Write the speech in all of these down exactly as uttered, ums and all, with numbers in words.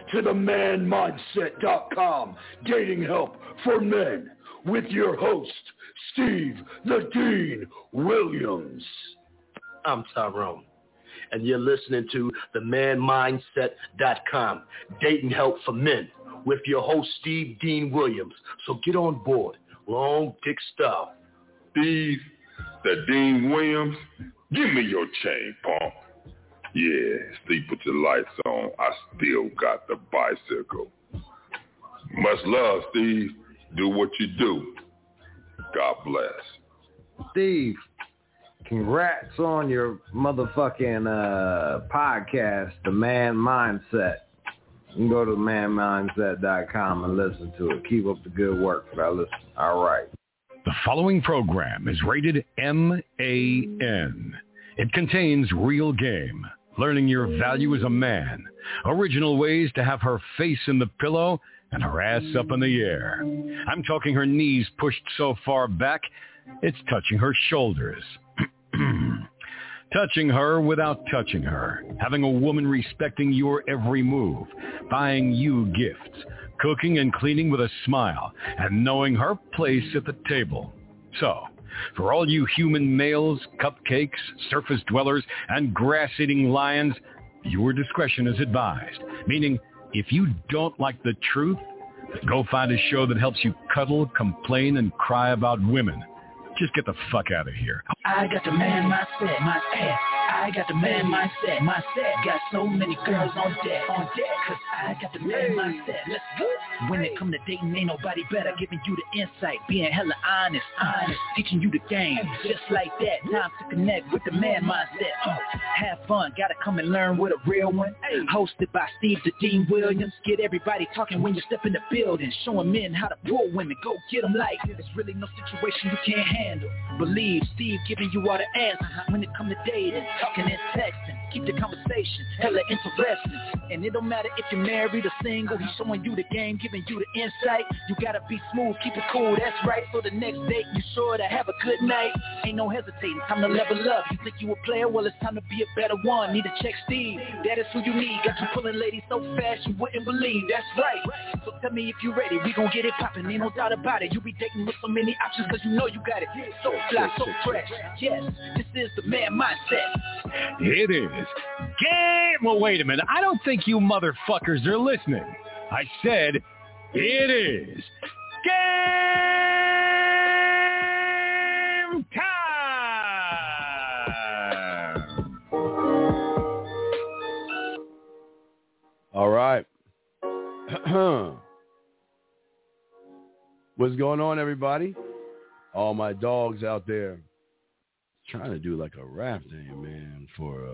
to the man mindset dot com dating help for men with your host, Steve the Dean Williams. I'm Tyrone, and you're listening to the man mindset dot com dating help for men with your host, Steve Dean Williams. So get on board. Long dick stuff. Steve the Dean Williams, give me your chain, punk. Yeah, Steve, put your lights on. I still got the bicycle. Much love, Steve. Do what you do. God bless. Steve, congrats on your motherfucking uh, podcast, The Man Mindset. You can go to the man mindset dot com and listen to it. Keep up the good work, fellas. All right. The following program is rated M A N. It contains real game, learning your value as a man, original ways to have her face in the pillow and her ass up in the air. I'm talking her knees pushed so far back, it's touching her shoulders. Touching her without touching her, having a woman respecting your every move, buying you gifts, cooking and cleaning with a smile, and knowing her place at the table. So, for all you human males, cupcakes, surface dwellers, and grass-eating lions, your discretion is advised. Meaning, if you don't like the truth, then go find a show that helps you cuddle, complain, and cry about women. Just get the fuck out of here. I got the man mindset, my ass. I got the man mindset, my set. Got so many girls on deck, on deck. Cause I got the man mindset. Let's go. When it come to dating, ain't nobody better. Giving you the insight, being hella honest, honest. Teaching you the game, just like that. Time to connect with the man mindset. Uh, have fun, gotta come and learn with a real one. Hosted by Steve the Dean Williams. Get everybody talking when you step in the building. Showing men how to pull women. Go get them like there's really no situation you can't handle. Believe Steve giving you all the answers when it come to dating, talking and texting. Keep the conversation hella interesting. And it don't matter if you're married or single. He's showing you the game, giving you the insight. You gotta be smooth, keep it cool, that's right. So the next date you sure to have a good night. Ain't no hesitating, time to level up. You think you a player? Well, it's time to be a better one. Need to check Steve, that is who you need. Got you pulling ladies so fast you wouldn't believe. That's right. So tell me if you ready, we gon' get it poppin'. Ain't no doubt about it. You be dating with so many options cause you know you got it. So fly, so fresh. Yes, this is the man mindset. It is. Game. Well, wait a minute. I don't think you motherfuckers are listening. I said it is game time. All right. What's going on, everybody? All my dogs out there trying to do like a rap thing, man, for uh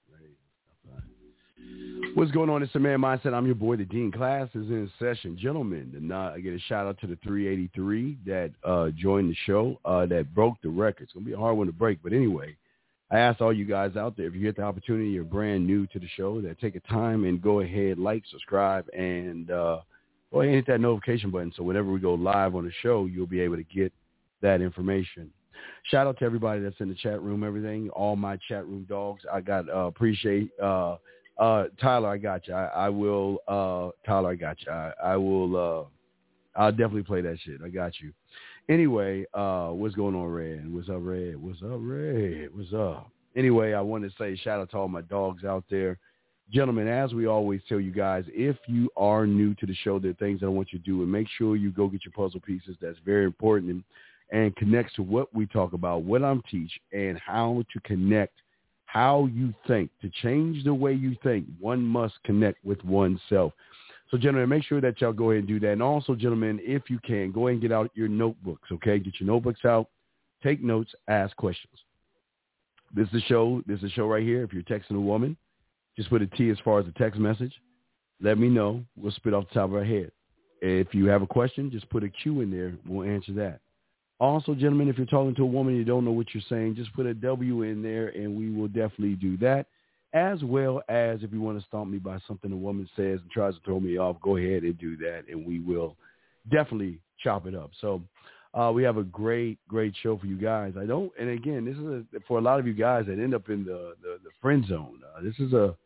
what's going on? It's the Man Mindset. I'm your boy, the Dean. Class is in session. Gentlemen, the not, I get a shout out to the three eighty-three that uh, joined the show, uh, that broke the record. It's going to be a hard one to break. But anyway, I asked all you guys out there, if you get the opportunity, you're brand new to the show, that take a time and go ahead, like, subscribe, and uh, go ahead and hit that notification button. So whenever we go live on the show, you'll be able to get that information. Shout out to everybody that's in the chat room, everything, all my chat room dogs. I got uh, appreciate uh, uh, Tyler. I got you. I, I will. Uh, Tyler, I got you. I, I will. Uh, I'll definitely play that shit. I got you. Anyway, uh, what's going on, Red? What's up, Red? What's up, Red? What's up? Anyway, I want to say shout out to all my dogs out there. Gentlemen, as we always tell you guys, if you are new to the show, there are things that I want you to do, and make sure you go get your puzzle pieces. That's very important. And, and connects to what we talk about, what I'm teach, and how to connect, how you think. To change the way you think, one must connect with oneself. So, gentlemen, make sure that y'all go ahead and do that. And also, gentlemen, if you can, go ahead and get out your notebooks, okay? Get your notebooks out, take notes, ask questions. This is the show. This is the show right here. If you're texting a woman, just put a T as far as a text message. Let me know. We'll spit off the top of our head. If you have a question, just put a Q in there. We'll answer that. Also, gentlemen, if you're talking to a woman and you don't know what you're saying, just put a W in there, and we will definitely do that. As well as if you want to stomp me by something a woman says and tries to throw me off, go ahead and do that, and we will definitely chop it up. So uh, we have a great, great show for you guys. I don't, and again, this is a, for a lot of you guys that end up in the, the, the friend zone. Uh, this is a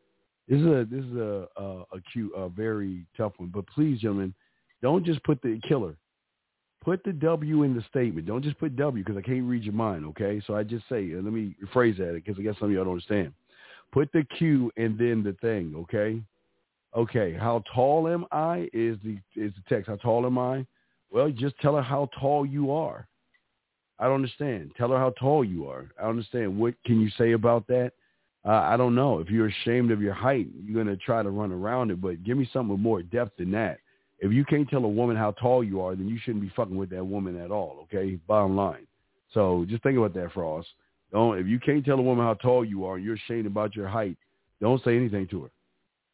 This is a this is a a, a cute, a very tough one. But please, gentlemen, don't just put the killer. Put the W in the statement. Don't just put W because I can't read your mind. Okay, so I just say, let me rephrase that because I guess some of y'all don't understand. Put the Q and then the thing. Okay. Okay. How tall am I is the is the text. How tall am I? Well, just tell her how tall you are. I don't understand. Tell her how tall you are. I don't understand. What can you say about that? Uh, I don't know. If you're ashamed of your height, you're going to try to run around it, but give me something with more depth than that. If you can't tell a woman how tall you are, then you shouldn't be fucking with that woman at all, okay? Bottom line. So just think about that, Frost. Don't, if you can't tell a woman how tall you are and you're ashamed about your height, don't say anything to her.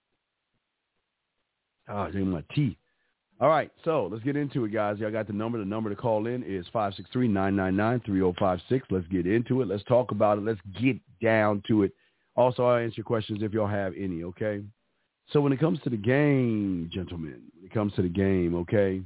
Ah, in my teeth. All right, so let's get into it, guys. Y'all got the number. The number to call in is five six three, nine nine nine, three oh five six. Let's get into it. Let's talk about it. Let's get down to it. Also, I'll answer questions if y'all have any, okay? So when it comes to the game, gentlemen, when it comes to the game, okay,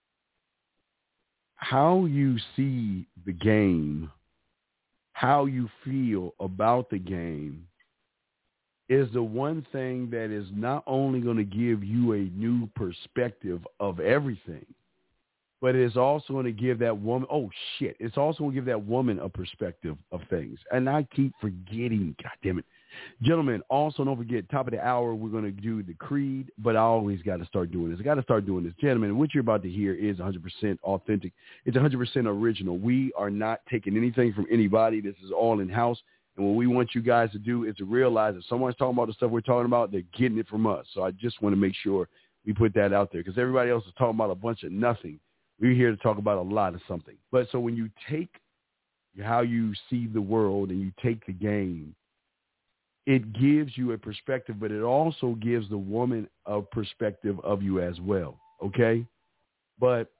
how you see the game, how you feel about the game is the one thing that is not only going to give you a new perspective of everything, but it is also going to give that woman, oh, shit, it's also going to give that woman a perspective of things. And I keep forgetting, God damn it. Gentlemen, also don't forget, top of the hour, we're going to do the creed, but I always got to start doing this. I got to start doing this. Gentlemen, what you're about to hear is one hundred percent authentic. It's one hundred percent original. We are not taking anything from anybody. This is all in-house. And what we want you guys to do is to realize if someone's talking about the stuff we're talking about, they're getting it from us. So I just want to make sure we put that out there because everybody else is talking about a bunch of nothing. We're here to talk about a lot of something. But so when you take how you see the world and you take the game, it gives you a perspective, but it also gives the woman a perspective of you as well, okay? But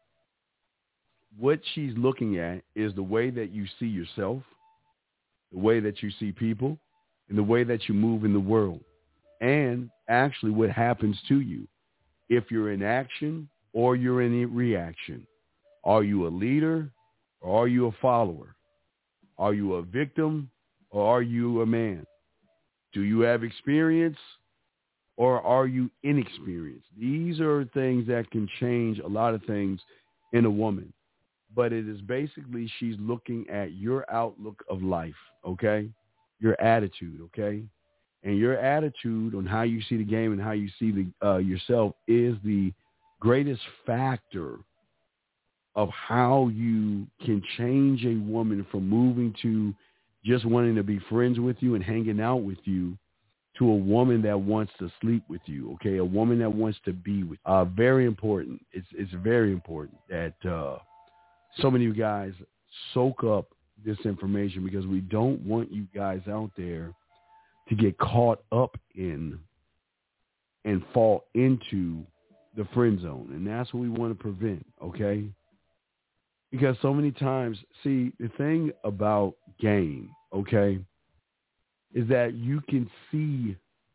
what she's looking at is the way that you see yourself, the way that you see people, and the way that you move in the world, and actually what happens to you if you're in action or you're in reaction. Are you a leader or are you a follower? Are you a victim or are you a man? Do you have experience or are you inexperienced? These are things that can change a lot of things in a woman. But it is basically she's looking at your outlook of life, okay? Your attitude, okay? And your attitude on how you see the game and how you see the uh, yourself is the greatest factor of how you can change a woman from moving to just wanting to be friends with you and hanging out with you to a woman that wants to sleep with you, okay? A woman that wants to be with you. Uh, very important. It's it's very important that uh, so many of you guys soak up this information because we don't want you guys out there to get caught up in and fall into the friend zone. And that's what we want to prevent, okay? Because so many times, see, the thing about game, okay, is that you can see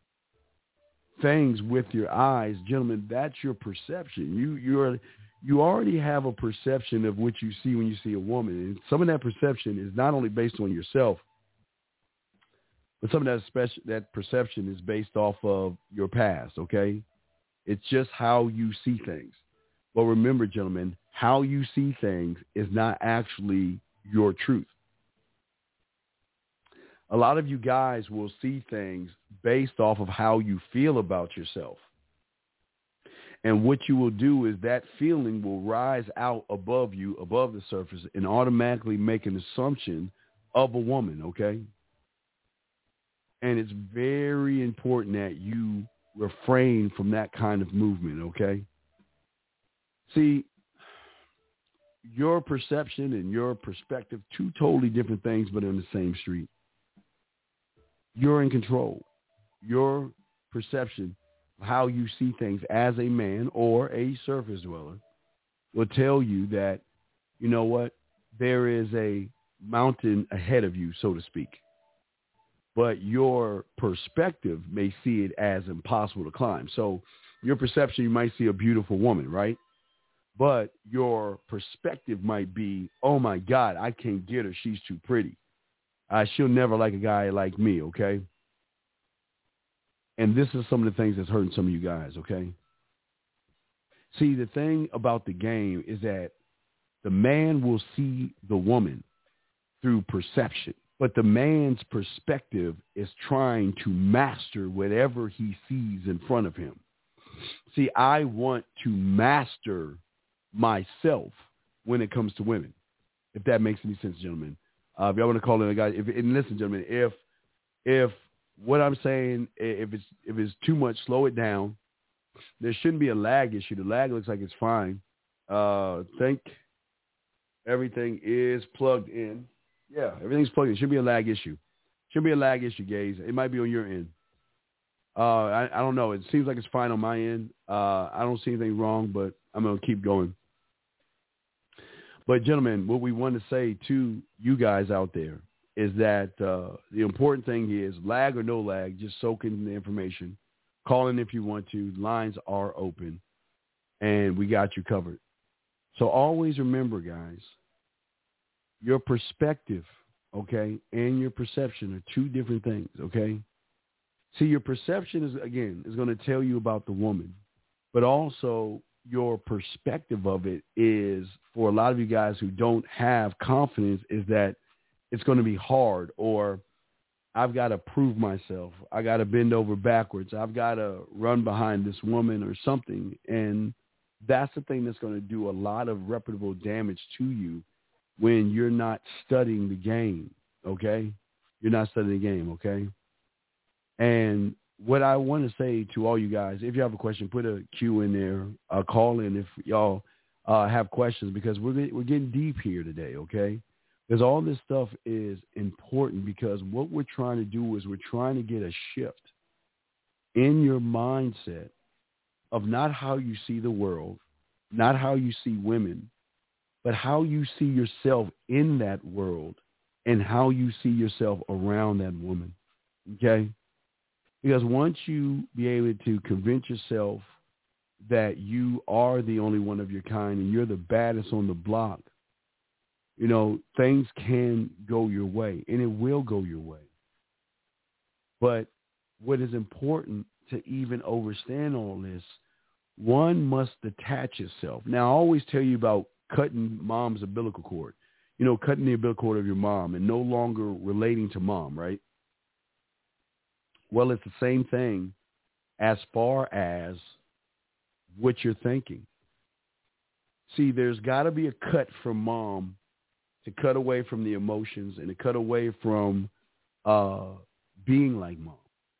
things with your eyes. Gentlemen, that's your perception. You you're you already have a perception of what you see when you see a woman. And some of that perception is not only based on yourself, but some of that special, that perception is based off of your past, okay? It's just how you see things. But remember, gentlemen, how you see things is not actually your truth. A lot of you guys will see things based off of how you feel about yourself. And what you will do is that feeling will rise out above you, above the surface, and automatically make an assumption of a woman, okay? And it's very important that you refrain from that kind of movement, okay? See, your perception and your perspective, two totally different things, but on the same street. You're in control. Your perception of how you see things as a man or a surface dweller will tell you that, you know what, there is a mountain ahead of you, so to speak. But your perspective may see it as impossible to climb. So your perception, you might see a beautiful woman, right? But your perspective might be, oh, my God, I can't get her. She's too pretty. Uh, she'll never like a guy like me, okay? And this is some of the things that's hurting some of you guys, okay? See, the thing about the game is that the man will see the woman through perception, but the man's perspective is trying to master whatever he sees in front of him. See, I want to master myself when it comes to women, if that makes any sense, gentlemen. Uh, if y'all want to call in a guy, if, and listen, gentlemen, if if what I'm saying, if it's if it's too much, slow it down. There shouldn't be a lag issue. The lag looks like it's fine. Uh, think everything is plugged in. Yeah, everything's plugged in. Should be a lag issue. Should be a lag issue, Gaze. It might be on your end. Uh, I, I don't know. It seems like it's fine on my end. Uh, I don't see anything wrong, but I'm going to keep going. But, gentlemen, what we want to say to you guys out there is that uh, the important thing is lag or no lag, just soak in the information. Call in if you want to. Lines are open, and we got you covered. So always remember, guys, your perspective, okay, and your perception are two different things, okay? See, your perception is, again, is going to tell you about the woman, but also your perspective of it is, for a lot of you guys who don't have confidence, is that it's going to be hard, or I've got to prove myself. I got to bend over backwards. I've got to run behind this woman or something. And that's the thing that's going to do a lot of reputable damage to you when you're not studying the game, okay? You're not studying the game, okay? And what I want to say to all you guys, if you have a question, put a Q in there, uh, call in if y'all uh, have questions, because we're we're getting deep here today, okay? Because all this stuff is important, because what we're trying to do is we're trying to get a shift in your mindset of not how you see the world, not how you see women, but how you see yourself in that world and how you see yourself around that woman, okay? Because once you be able to convince yourself that you are the only one of your kind and you're the baddest on the block, you know, things can go your way, and it will go your way. But what is important to even understand all this, one must detach yourself. Now, I always tell you about cutting mom's umbilical cord, you know, cutting the umbilical cord of your mom and no longer relating to mom, right? Well, it's the same thing as far as what you're thinking. See, there's got to be a cut from mom to cut away from the emotions and to cut away from uh, being like mom.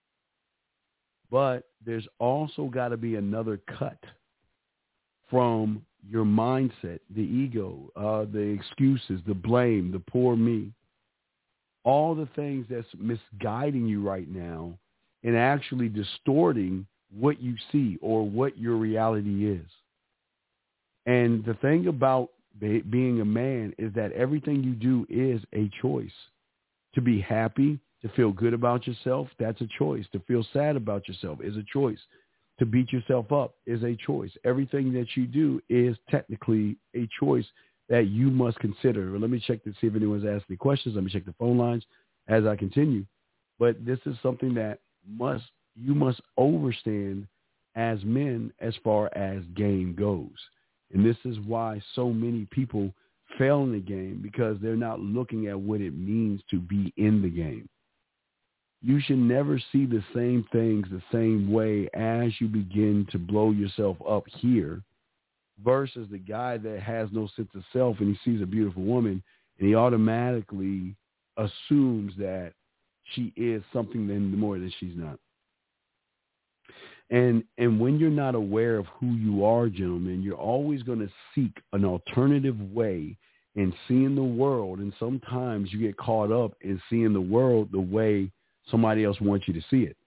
But there's also got to be another cut from your mindset, the ego, uh, the excuses, the blame, the poor me, all the things that's misguiding you right now and actually distorting what you see or what your reality is. And the thing about being a man is that everything you do is a choice. To be happy, to feel good about yourself, that's a choice. To feel sad about yourself is a choice. To beat yourself up is a choice. Everything that you do is technically a choice that you must consider. Well, let me check to see if anyone's asked any questions. Let me check the phone lines as I continue. But this is something that must you must understand as men as far as game goes. And this is why so many people fail in the game, because they're not looking at what it means to be in the game. You should never see the same things the same way as you begin to blow yourself up here versus the guy that has no sense of self and he sees a beautiful woman and he automatically assumes that she is something then more than she's not. And and when you're not aware of who you are, gentlemen, you're always going to seek an alternative way in seeing the world. And sometimes you get caught up in seeing the world the way somebody else wants you to see it.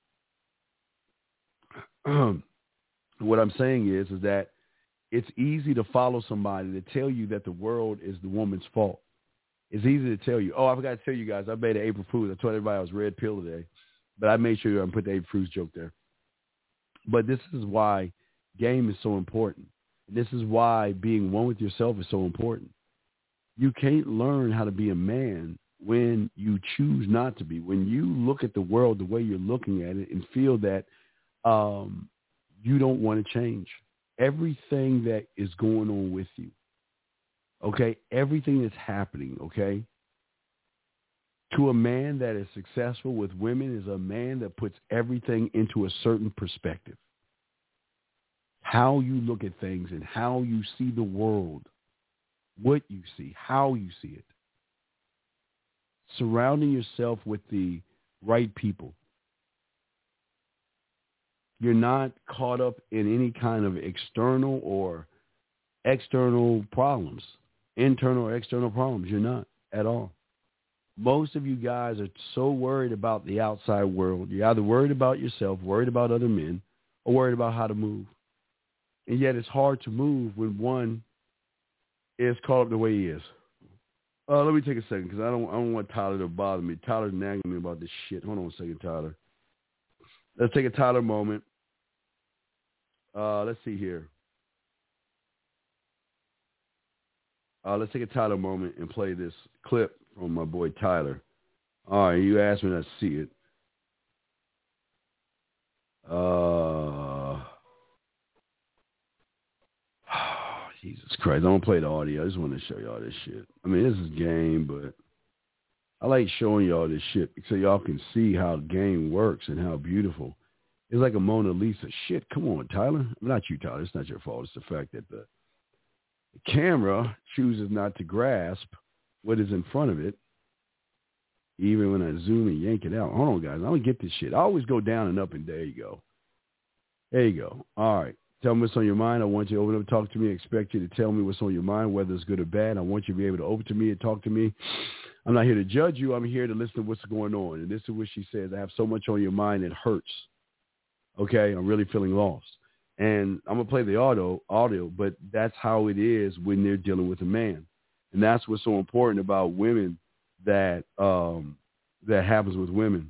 Um, what I'm saying is, is that it's easy to follow somebody to tell you that the world is the woman's fault. It's easy to tell you, oh, I forgot to tell you guys, I made an April Fool's. I told everybody I was red pill today, but I made sure I put the April Fool's joke there. But this is why game is so important. This is why being one with yourself is so important. You can't learn how to be a man when you choose not to be. When you look at the world the way you're looking at it and feel that um, you don't want to change. Everything that is going on with you, okay, everything that's happening, okay, to a man that is successful with women is a man that puts everything into a certain perspective. How you look at things and how you see the world, what you see, how you see it. Surrounding yourself with the right people. You're not caught up in any kind of external or external problems, internal or external problems. You're not at all. Most of you guys are so worried about the outside world. You're either worried about yourself, worried about other men, or worried about how to move. And yet it's hard to move when one is caught up the way he is. Uh, let me take a second because I don't I don't want Tyler to bother me. Tyler's nagging me about this shit. Hold on a second, Tyler. Let's take a Tyler moment. Uh, let's see here. Uh, let's take a Tyler moment and play this clip from my boy Tyler. All right, you asked me to see it. Uh, Jesus Christ, I don't play the audio. I just want to show y'all this shit. I mean, this is game, but I like showing y'all this shit so y'all can see how the game works and how beautiful. It's like a Mona Lisa. Shit, come on, Tyler. Not you, Tyler. It's not your fault. It's the fact that the, the camera chooses not to grasp what is in front of it, even when I zoom and yank it out. Hold on, guys. I don't get this shit. I always go down and up, and there you go. There you go. All right. Tell me what's on your mind. I want you to open up and talk to me. I expect you to tell me what's on your mind, whether it's good or bad. I want you to be able to open to me and talk to me. I'm not here to judge you. I'm here to listen to what's going on. And this is what she says. I have so much on your mind it hurts. Okay? I'm really feeling lost. And I'm going to play the audio, audio, but that's how it is when they're dealing with a man. And that's what's so important about women that um, that happens with women.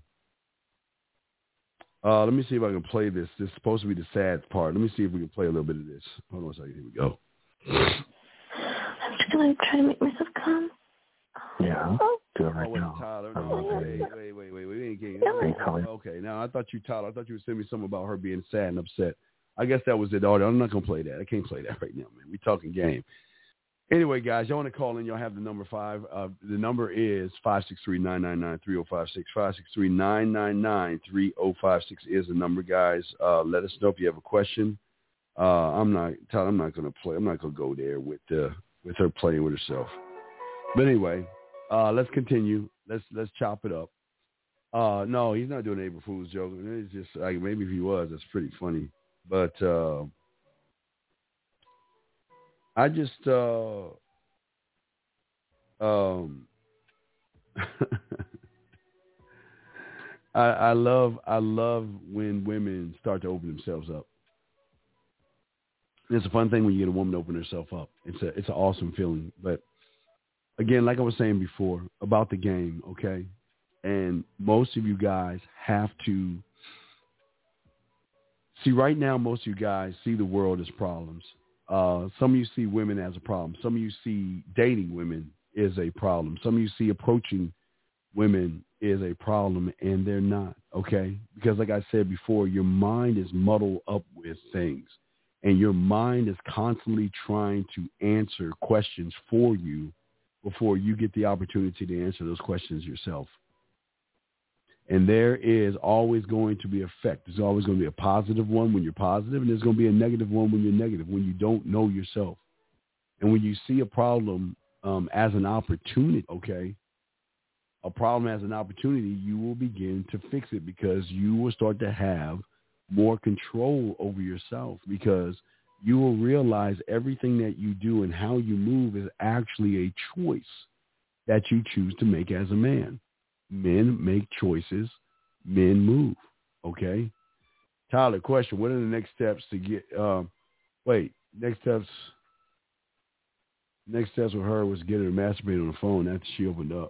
Uh, let me see if I can play this. This is supposed to be the sad part. Let me see if we can play a little bit of this. Hold on a second. Here we go. I'm just going to try to make myself calm. Yeah, oh. do it right oh, wait, now. Tyler. Oh, No, okay. wait, wait, wait, wait. We ain't getting No. Okay, now I thought you, Tyler, I thought you were sending me something about her being sad and upset. I guess that was it. Audio. I'm not going to play that. I can't play that right now, man. We talking game. Anyway, guys, y'all want to call in, y'all have the number five. Uh, the number is five six three, nine nine nine, three oh five six. five six three, nine nine nine, three oh five six is the number, guys. Uh, let us know if you have a question. Uh, I'm not, Tyler, I'm not going to play. I'm not going to go there with uh, with her playing with herself. But anyway, uh, let's continue. Let's let's chop it up. Uh, no, he's not doing an April Fool's joke. It's just like maybe if he was, that's pretty funny. But uh, I just, uh, um, I, I love, I love when women start to open themselves up. It's a fun thing when you get a woman to open herself up. It's a, it's an awesome feeling. But again, like I was saying before about the game, okay, and most of you guys have to see right now. Most of you guys see the world as problems. Uh, some of you see women as a problem. Some of you see dating women is a problem. Some of you see approaching women is a problem, and they're not, okay? Because like I said before, your mind is muddled up with things, and your mind is constantly trying to answer questions for you before you get the opportunity to answer those questions yourself. And there is always going to be an effect. There's always going to be a positive one when you're positive, and there's going to be a negative one when you're negative, when you don't know yourself. And when you see a problem um, as an opportunity, okay, a problem as an opportunity, you will begin to fix it because you will start to have more control over yourself because you will realize everything that you do and how you move is actually a choice that you choose to make as a man. Men make choices. Men move. Okay? Tyler, question. What are the next steps to get, um, wait, next steps, next steps with her was get her to masturbate on the phone after she opened up.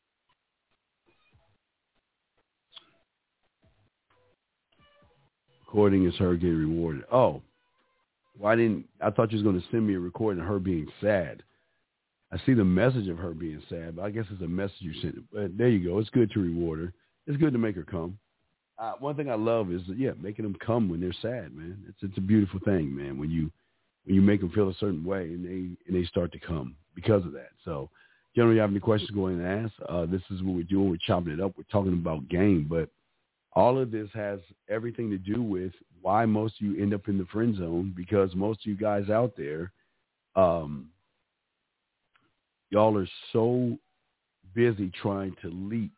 Recording is her getting rewarded. Oh, why didn't, I thought you was going to send me a recording of her being sad. I see the message of her being sad, but I guess it's a message you sent. But there you go. It's good to reward her. It's good to make her come. uh, one thing I love is, yeah, making them come when they're sad, man. It's it's a beautiful thing, man, when you when you make them feel a certain way and they and they start to come because of that. So, gentlemen, you have any questions, go ahead and ask. Uh, this is what we're doing. We're chopping it up. We're talking about game, but all of this has everything to do with why most of you end up in the friend zone, because most of you guys out there, um, y'all are so busy trying to leap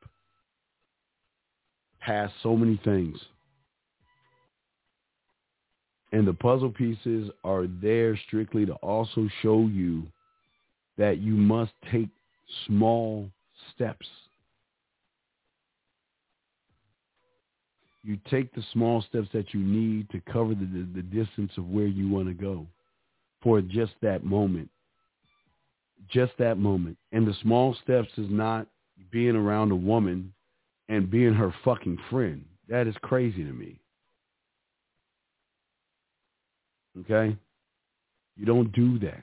past so many things. And the puzzle pieces are there strictly to also show you that you must take small steps. You take the small steps that you need to cover the, the, the distance of where you want to go for just that moment. Just that moment. And the small steps is not being around a woman and being her fucking friend. That is crazy to me. Okay? You don't do that.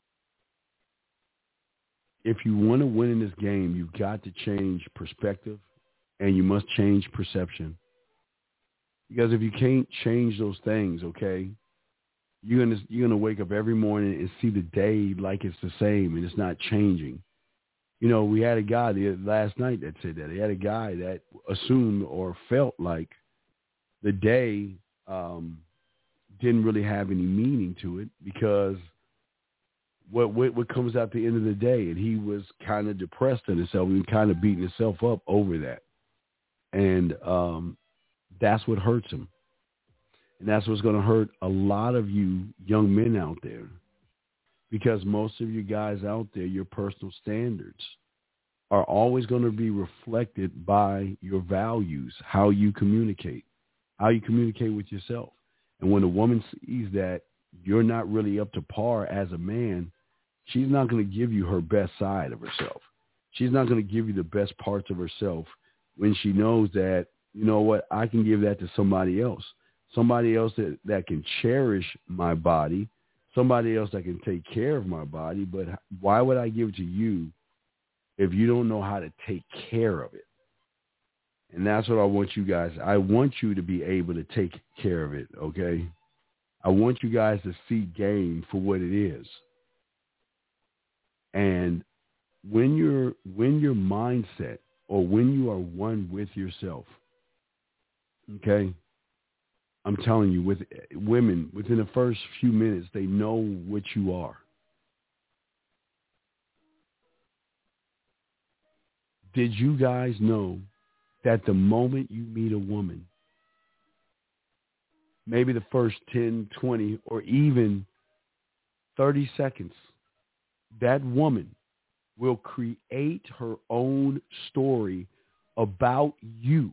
If you want to win in this game, you've got to change perspective and you must change perception. Because if you can't change those things, okay, you're gonna you're gonna wake up every morning and see the day like it's the same and it's not changing. You know, we had a guy the last night that said that. He had a guy that assumed or felt like the day um, didn't really have any meaning to it because what, what what comes out the end of the day, and he was kind of depressed in himself. He was kind of beating himself up over that, and um, that's what hurts him. And that's what's going to hurt a lot of you young men out there, because most of you guys out there, your personal standards are always going to be reflected by your values, how you communicate, how you communicate with yourself. And when a woman sees that you're not really up to par as a man, she's not going to give you her best side of herself. She's not going to give you the best parts of herself when she knows that, you know what, I can give that to somebody else. Somebody else that, that can cherish my body, somebody else that can take care of my body. But why would I give it to you if you don't know how to take care of it? And that's what I want you guys. I want you to be able to take care of it, okay? I want you guys to see game for what it is. And when you're when your mindset, or when you are one with yourself, okay, I'm telling you, with women, within the first few minutes, they know what you are. Did you guys know that the moment you meet a woman, maybe the first ten, twenty, or even thirty seconds, that woman will create her own story about you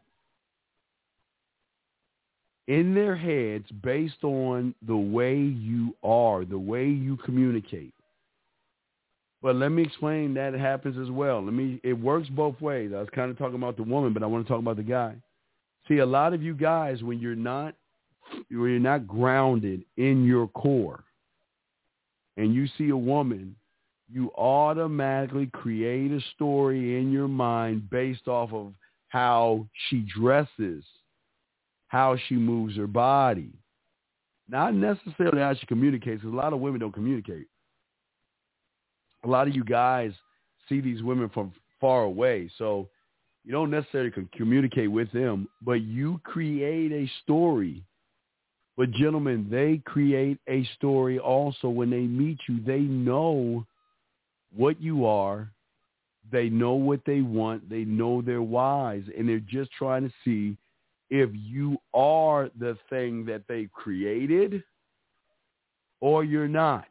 in their heads based on the way you are, the way you communicate. But let me explain that it happens as well. Let me, it works both ways. I was kind of talking about the woman, but I want to talk about the guy. See, a lot of you guys, when you're not, when you're not grounded in your core, and you see a woman, you automatically create a story in your mind based off of how she dresses, how she moves her body. Not necessarily how she communicates, because a lot of women don't communicate. A lot of you guys see these women from far away, so you don't necessarily communicate with them, but you create a story. But gentlemen, they create a story also when they meet you. They know what you are. They know what they want. They know their whys, and they're just trying to see if you are the thing that they've created or you're not.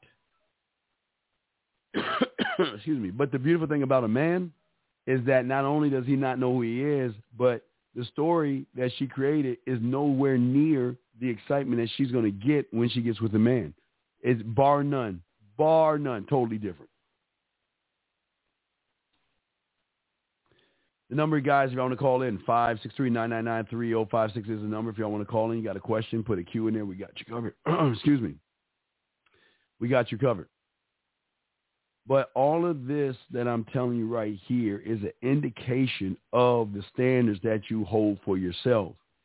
Excuse me. But the beautiful thing about a man is that not only does he not know who he is, but the story that she created is nowhere near the excitement that she's going to get when she gets with a man. It's bar none, bar none, totally different. The number, guys, if you want to call in, five six three, nine nine nine, three oh five six is the number. If y'all want to call in, you got a question, put a Q in there. We got you covered. Excuse me. We got you covered. But all of this that I'm telling you right here is an indication of the standards that you hold for yourself.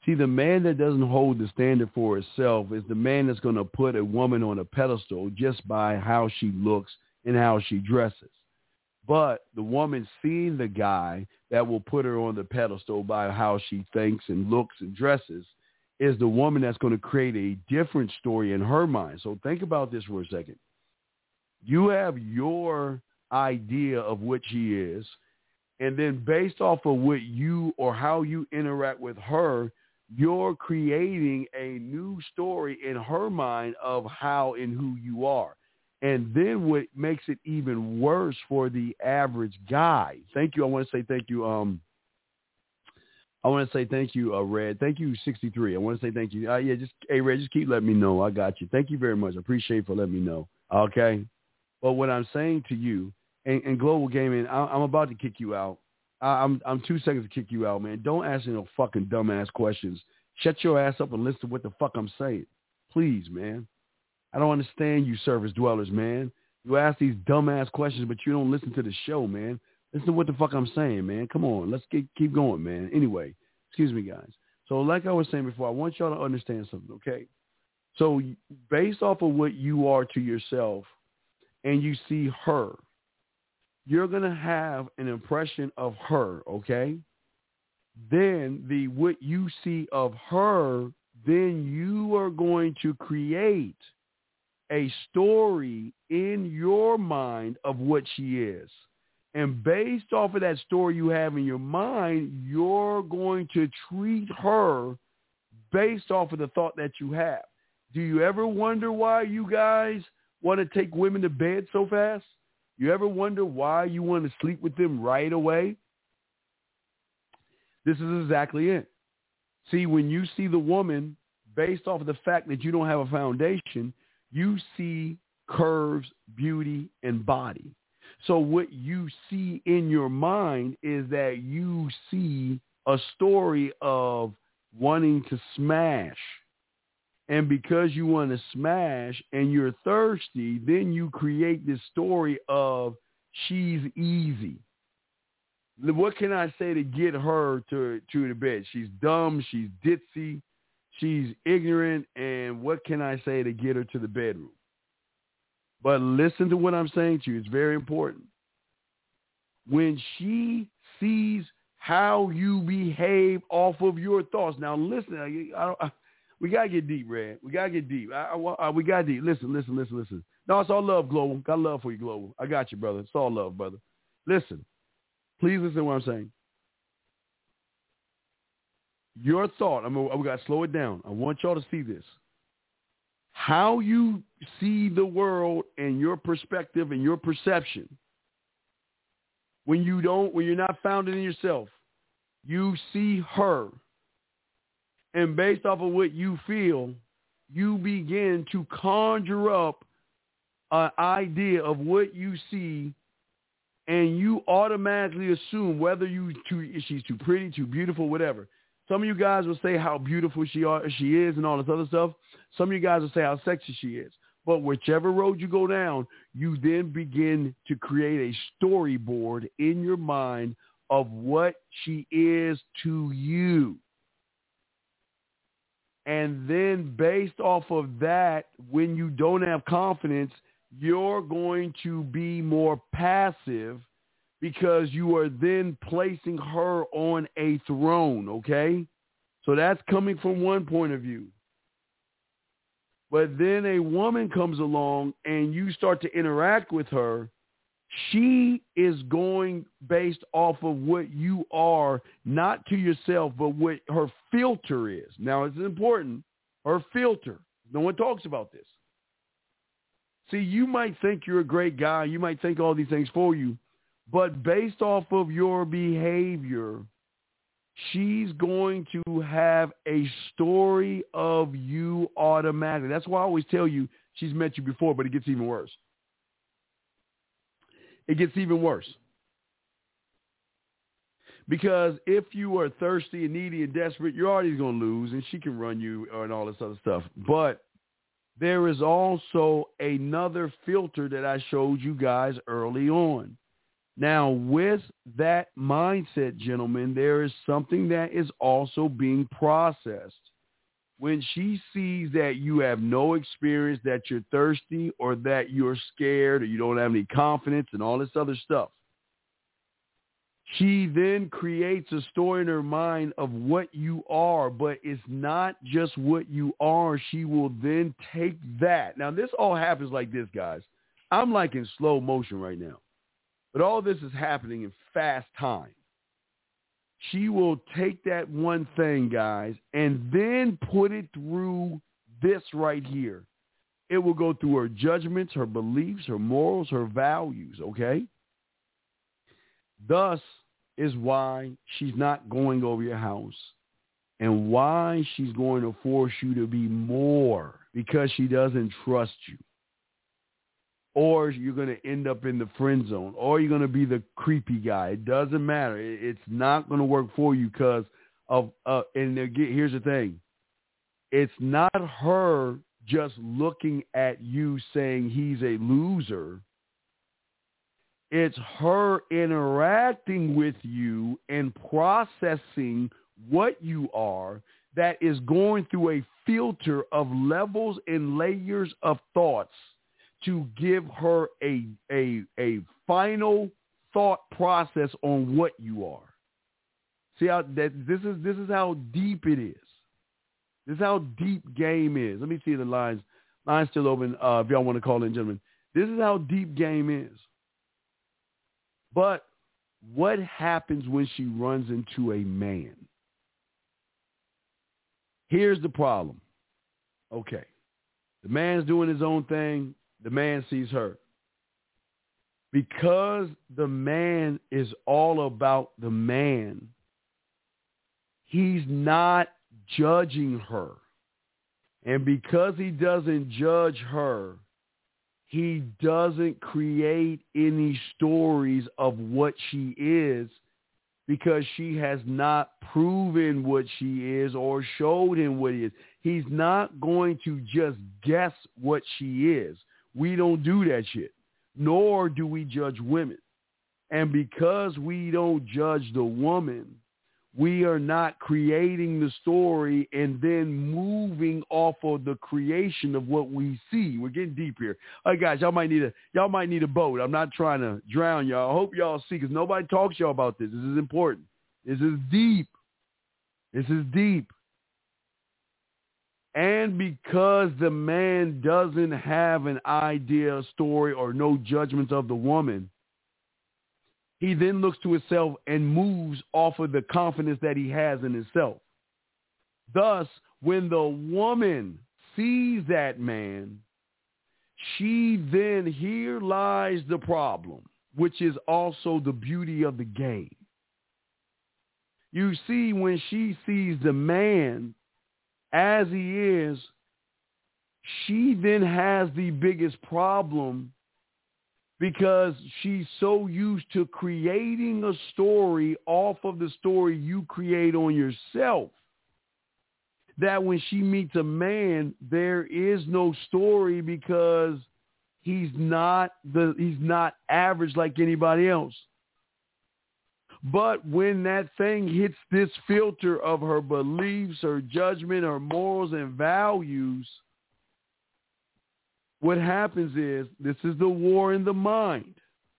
See, the man that doesn't hold the standard for itself is the man that's going to put a woman on a pedestal just by how she looks and how she dresses. But the woman seeing the guy that will put her on the pedestal by how she thinks and looks and dresses is the woman that's going to create a different story in her mind. So think about this for a second. You have your idea of what she is, and then based off of what you or how you interact with her, you're creating a new story in her mind of how and who you are. And then what makes it even worse for the average guy. Thank you. I want to say thank you. Um, I want to say thank you, uh, Red. Thank you, sixty-three. I want to say thank you. Uh, yeah, just hey, Red, just keep letting me know. I got you. Thank you very much. I appreciate it for letting me know. Okay. But what I'm saying to you, and, and Global Gaming, I, I'm about to kick you out. I, I'm I'm two seconds to kick you out, man. Don't ask me no fucking dumbass questions. Shut your ass up and listen to what the fuck I'm saying. Please, man. I don't understand you service dwellers, man. You ask these dumbass questions, but you don't listen to the show, man. Listen to what the fuck I'm saying, man. Come on. Let's get, keep going, man. Anyway, excuse me, guys. So like I was saying before, I want y'all to understand something, okay? So based off of what you are to yourself and you see her, you're going to have an impression of her, okay? Then the what you see of her, then you are going to create a story in your mind of what she is. And based off of that story you have in your mind, you're going to treat her based off of the thought that you have. Do you ever wonder why you guys want to take women to bed so fast? You ever wonder why you want to sleep with them right away? This is exactly it. See, when you see the woman based off of the fact that you don't have a foundation, you see curves, beauty, and body. So what you see in your mind is that you see a story of wanting to smash. And because you want to smash and you're thirsty, then you create this story of she's easy. What can I say to get her to, to the bed? She's dumb, she's ditzy, she's ignorant, and what can I say to get her to the bedroom? But listen to what I'm saying to you. It's very important. When she sees how you behave off of your thoughts. Now, listen, I, I, I, we got to get deep, Red. We got to get deep. I, I, we got deep. Listen, listen, listen, listen. No, it's all love, Global. Got love for you, Global. I got you, brother. It's all love, brother. Listen. Please listen to what I'm saying. Your thought, I'm gonna, we got to slow it down. I want y'all to see this. How you see the world and your perspective and your perception, when you don't, when you're not founded in yourself, you see her, and based off of what you feel, you begin to conjure up an idea of what you see, and you automatically assume whether you too, she's too pretty, too beautiful, whatever. Some of you guys will say how beautiful she are, she is and all this other stuff. Some of you guys will say how sexy she is. But whichever road you go down, you then begin to create a storyboard in your mind of what she is to you. And then based off of that, when you don't have confidence, you're going to be more passive because you are then placing her on a throne, okay? So that's coming from one point of view. But then a woman comes along and you start to interact with her. She is going based off of what you are, not to yourself, but what her filter is. Now, it's important, her filter. No one talks about this. See, you might think you're a great guy. You might think all these things for you. But based off of your behavior, she's going to have a story of you automatically. That's why I always tell you she's met you before, but it gets even worse. It gets even worse. Because if you are thirsty and needy and desperate, you're already going to lose, and she can run you and all this other stuff. But there is also another filter that I showed you guys early on. Now, with that mindset, gentlemen, there is something that is also being processed. When she sees that you have no experience, that you're thirsty, or that you're scared, or you don't have any confidence and all this other stuff, she then creates a story in her mind of what you are, but it's not just what you are. She will then take that. Now, this all happens like this, guys. I'm like in slow motion right now. But all this is happening in fast time. She will take that one thing, guys, and then put it through this right here. It will go through her judgments, her beliefs, her morals, her values, okay? Thus is why she's not going over your house and why she's going to force you to be more, because she doesn't trust you. Or you're going to end up in the friend zone, or you're going to be the creepy guy. It doesn't matter. It's not going to work for you because of, uh, and here's the thing. It's not her just looking at you saying he's a loser. It's her interacting with you and processing what you are that is going through a filter of levels and layers of thoughts to give her a, a, a final thought process on what you are. See how that this is this is how deep it is. This is how deep game is. Let me see the lines. Line's still open. Uh, if y'all want to call in, gentlemen. This is how deep game is. But what happens when she runs into a man? Here's the problem. Okay. The man's doing his own thing. The man sees her. Because the man is all about the man, he's not judging her. And because he doesn't judge her, he doesn't create any stories of what she is, because she has not proven what she is or showed him what he is. He's not going to just guess what she is. We don't do that shit, nor do we judge women. And because we don't judge the woman, we are not creating the story and then moving off of the creation of what we see. We're getting deep here. All right, guys, y'all might need a y'all might need a boat. I'm not trying to drown y'all. I hope y'all see, because nobody talks to y'all about this. This is important. This is deep. This is deep. And because the man doesn't have an idea, story, or no judgments of the woman, he then looks to himself and moves off of the confidence that he has in himself. Thus, when the woman sees that man, she then, here lies the problem, which is also the beauty of the game. You see, when she sees the man as he is, she then has the biggest problem, because she's so used to creating a story off of the story you create on yourself, that when she meets a man, there is no story, because he's not the he's not average like anybody else. But when that thing hits this filter of her beliefs, her judgment, her morals and values, what happens is, this is the war in the mind.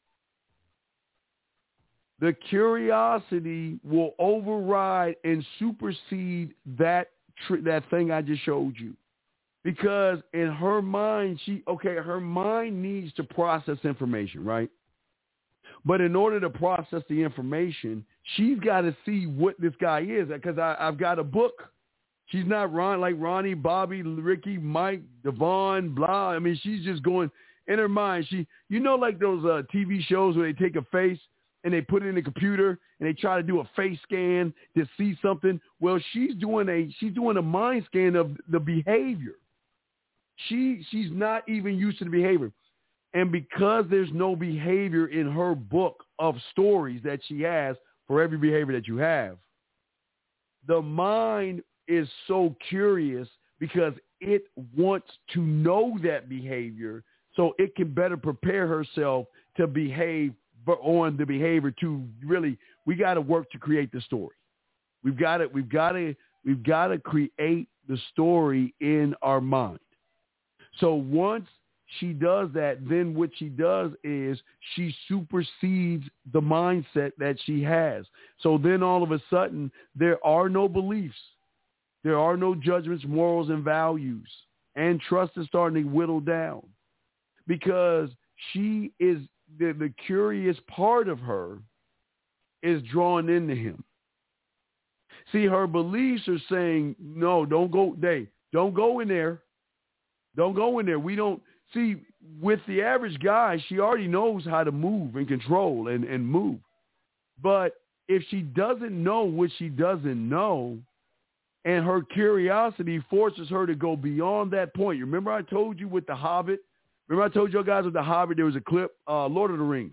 The curiosity will override and supersede that tr- that thing I just showed you. Because in her mind, she, okay, her mind needs to process information, right? But in order to process the information, she's got to see what this guy is. Because I've got a book. She's not Ron, like Ronnie, Bobby, Ricky, Mike, Devon, blah. I mean, she's just going in her mind. She, you know, like those uh, T V shows where they take a face and they put it in the computer and they try to do a face scan to see something. Well, she's doing a she's doing a mind scan of the behavior. She she's not even used to the behavior. And because there's no behavior in her book of stories that she has for every behavior that you have, the mind is so curious because it wants to know that behavior so it can better prepare herself to behave on the behavior to really, we got to work to create the story. We've got to, we've got to, we've got to create the story in our mind. So once she does that, then what she does is she supersedes the mindset that she has. So then all of a sudden, there are no beliefs. There are no judgments, morals, and values. And trust is starting to whittle down because she is, the, the curious part of her is drawn into him. See, her beliefs are saying, no, don't go, they, don't go in there. Don't go in there. We don't, see, with the average guy, she already knows how to move and control and, and move. But if she doesn't know what she doesn't know, and her curiosity forces her to go beyond that point. You remember I told you with The Hobbit? Remember I told you guys with The Hobbit, there was a clip, uh, Lord of the Rings.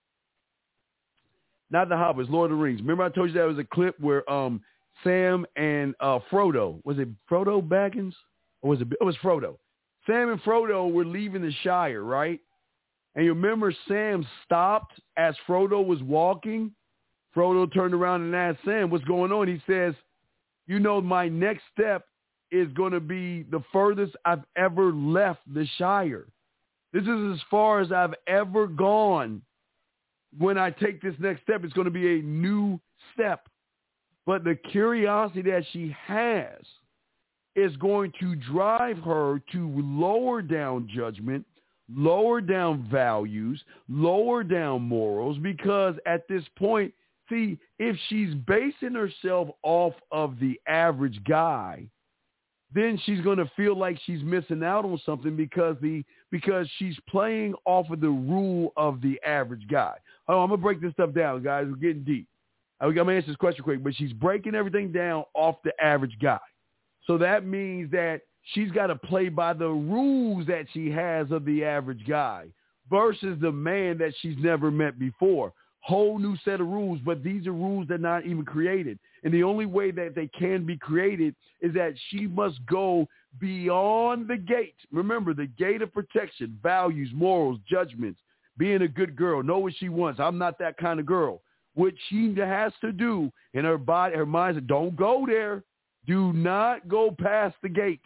Not The Hobbit, it's Lord of the Rings. Remember I told you that was a clip where um, Sam and uh, Frodo, was it Frodo Baggins? Or was it, it was Frodo. Sam and Frodo were leaving the Shire, right? And you remember Sam stopped as Frodo was walking. Frodo turned around and asked Sam, what's going on? He says, you know, my next step is going to be the furthest I've ever left the Shire. This is as far as I've ever gone. When I take this next step, it's going to be a new step. But the curiosity that she has is going to drive her to lower down judgment, lower down values, lower down morals, because at this point, see, if she's basing herself off of the average guy, then she's going to feel like she's missing out on something because the because she's playing off of the rule of the average guy. Oh, I'm going to break this stuff down, guys. We're getting deep. I'm going to answer this question quick, but she's breaking everything down off the average guy. So that means that she's got to play by the rules that she has of the average guy versus the man that she's never met before. Whole new set of rules, but these are rules that are not even created. And the only way that they can be created is that she must go beyond the gate. Remember, the gate of protection, values, morals, judgments, being a good girl, know what she wants. I'm not that kind of girl. What she has to do in her body, her mind, don't go there. Do not go past the gate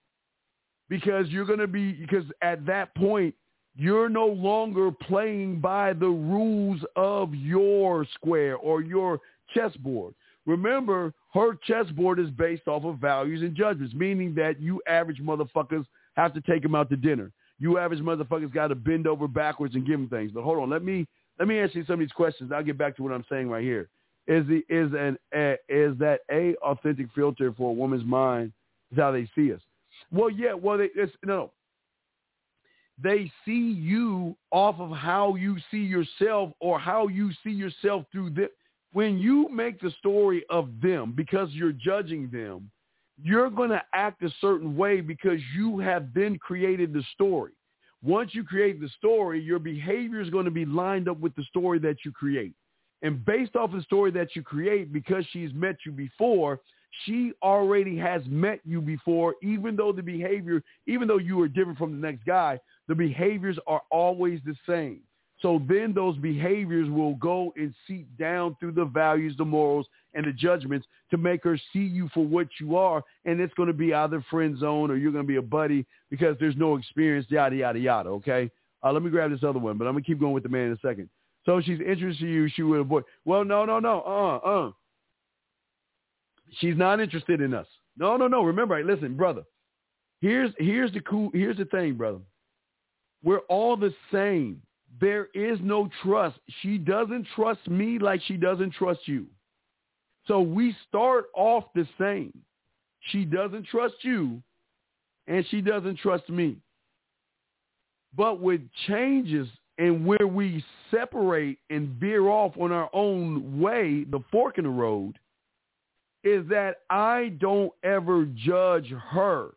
because you're going to be, because at that point, you're no longer playing by the rules of your square or your chessboard. Remember, her chessboard is based off of values and judgments, meaning that you average motherfuckers have to take them out to dinner. You average motherfuckers got to bend over backwards and give them things. But hold on, let me let me answer you some of these questions. I'll get back to what I'm saying right here. Is the is an a, is that a authentic filter for a woman's mind is how they see us? Well, yeah. Well, they it's, no. They see you off of how you see yourself or how you see yourself through them. When you make the story of them because you're judging them, you're going to act a certain way because you have then created the story. Once you create the story, your behavior is going to be lined up with the story that you create. And based off the story that you create, because she's met you before, she already has met you before, even though the behavior, even though you are different from the next guy, the behaviors are always the same. So then those behaviors will go and seep down through the values, the morals, and the judgments to make her see you for what you are. And it's going to be either friend zone or you're going to be a buddy because there's no experience, yada, yada, yada, okay? Uh, let me grab this other one, but I'm going to keep going with the man in a second. So if she's interested in you, she will avoid. Well, no, no, no, uh, uh. She's not interested in us. No, no, no. Remember, listen, brother, here's, here's the cool, here's the thing, brother. We're all the same. There is no trust. She doesn't trust me like she doesn't trust you. So we start off the same. She doesn't trust you, and she doesn't trust me. But with changes and where we separate and veer off on our own way, the fork in the road, is that I don't ever judge her.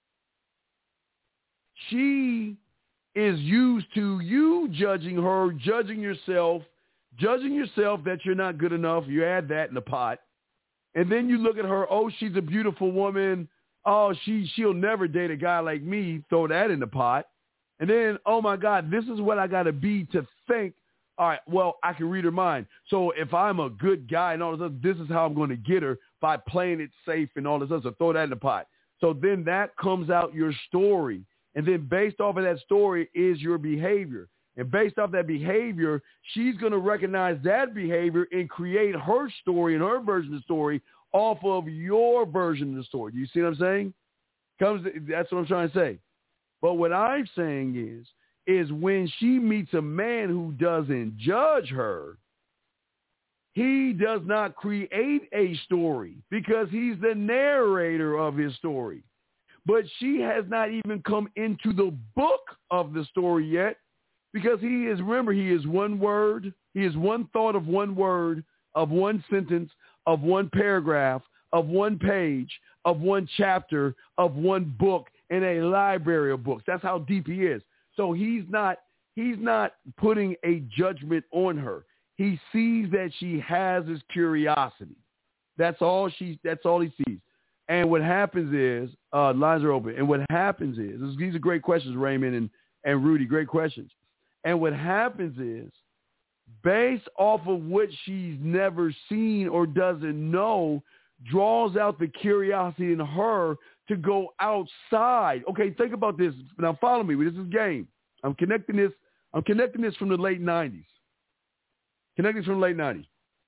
She is used to you judging her, judging yourself, judging yourself that you're not good enough. You add that in the pot. And then you look at her, oh, she's a beautiful woman. Oh, she, she'll never date a guy like me. Throw that in the pot. And then, oh, my God, this is what I got to be to think all right, well, I can read her mind. So if I'm a good guy and all this other, this is how I'm going to get her by playing it safe and all this other. So throw that in the pot. So then that comes out your story. And then based off of that story is your behavior. And based off that behavior, she's going to recognize that behavior and create her story and her version of the story off of your version of the story. Do you see what I'm saying? Comes, that's what I'm trying to say. But what I'm saying is, is when she meets a man who doesn't judge her, he does not create a story because he's the narrator of his story. But she has not even come into the book of the story yet because he is, remember, he is one word. He is one thought of one word, of one sentence, of one paragraph, of one page, of one chapter, of one book in a library of books. That's how deep he is. So he's not he's not putting a judgment on her. He sees that she has his curiosity. That's all she that's all he sees. And what happens is, uh, lines are open. And what happens is, these are great questions, Raymond and, and Rudy, great questions. And what happens is, based off of what she's never seen or doesn't know, draws out the curiosity in her to go outside. Okay, think about this. Now follow me. This is game. I'm connecting this. I'm connecting this from the late nineties. Connecting this from the late nineties.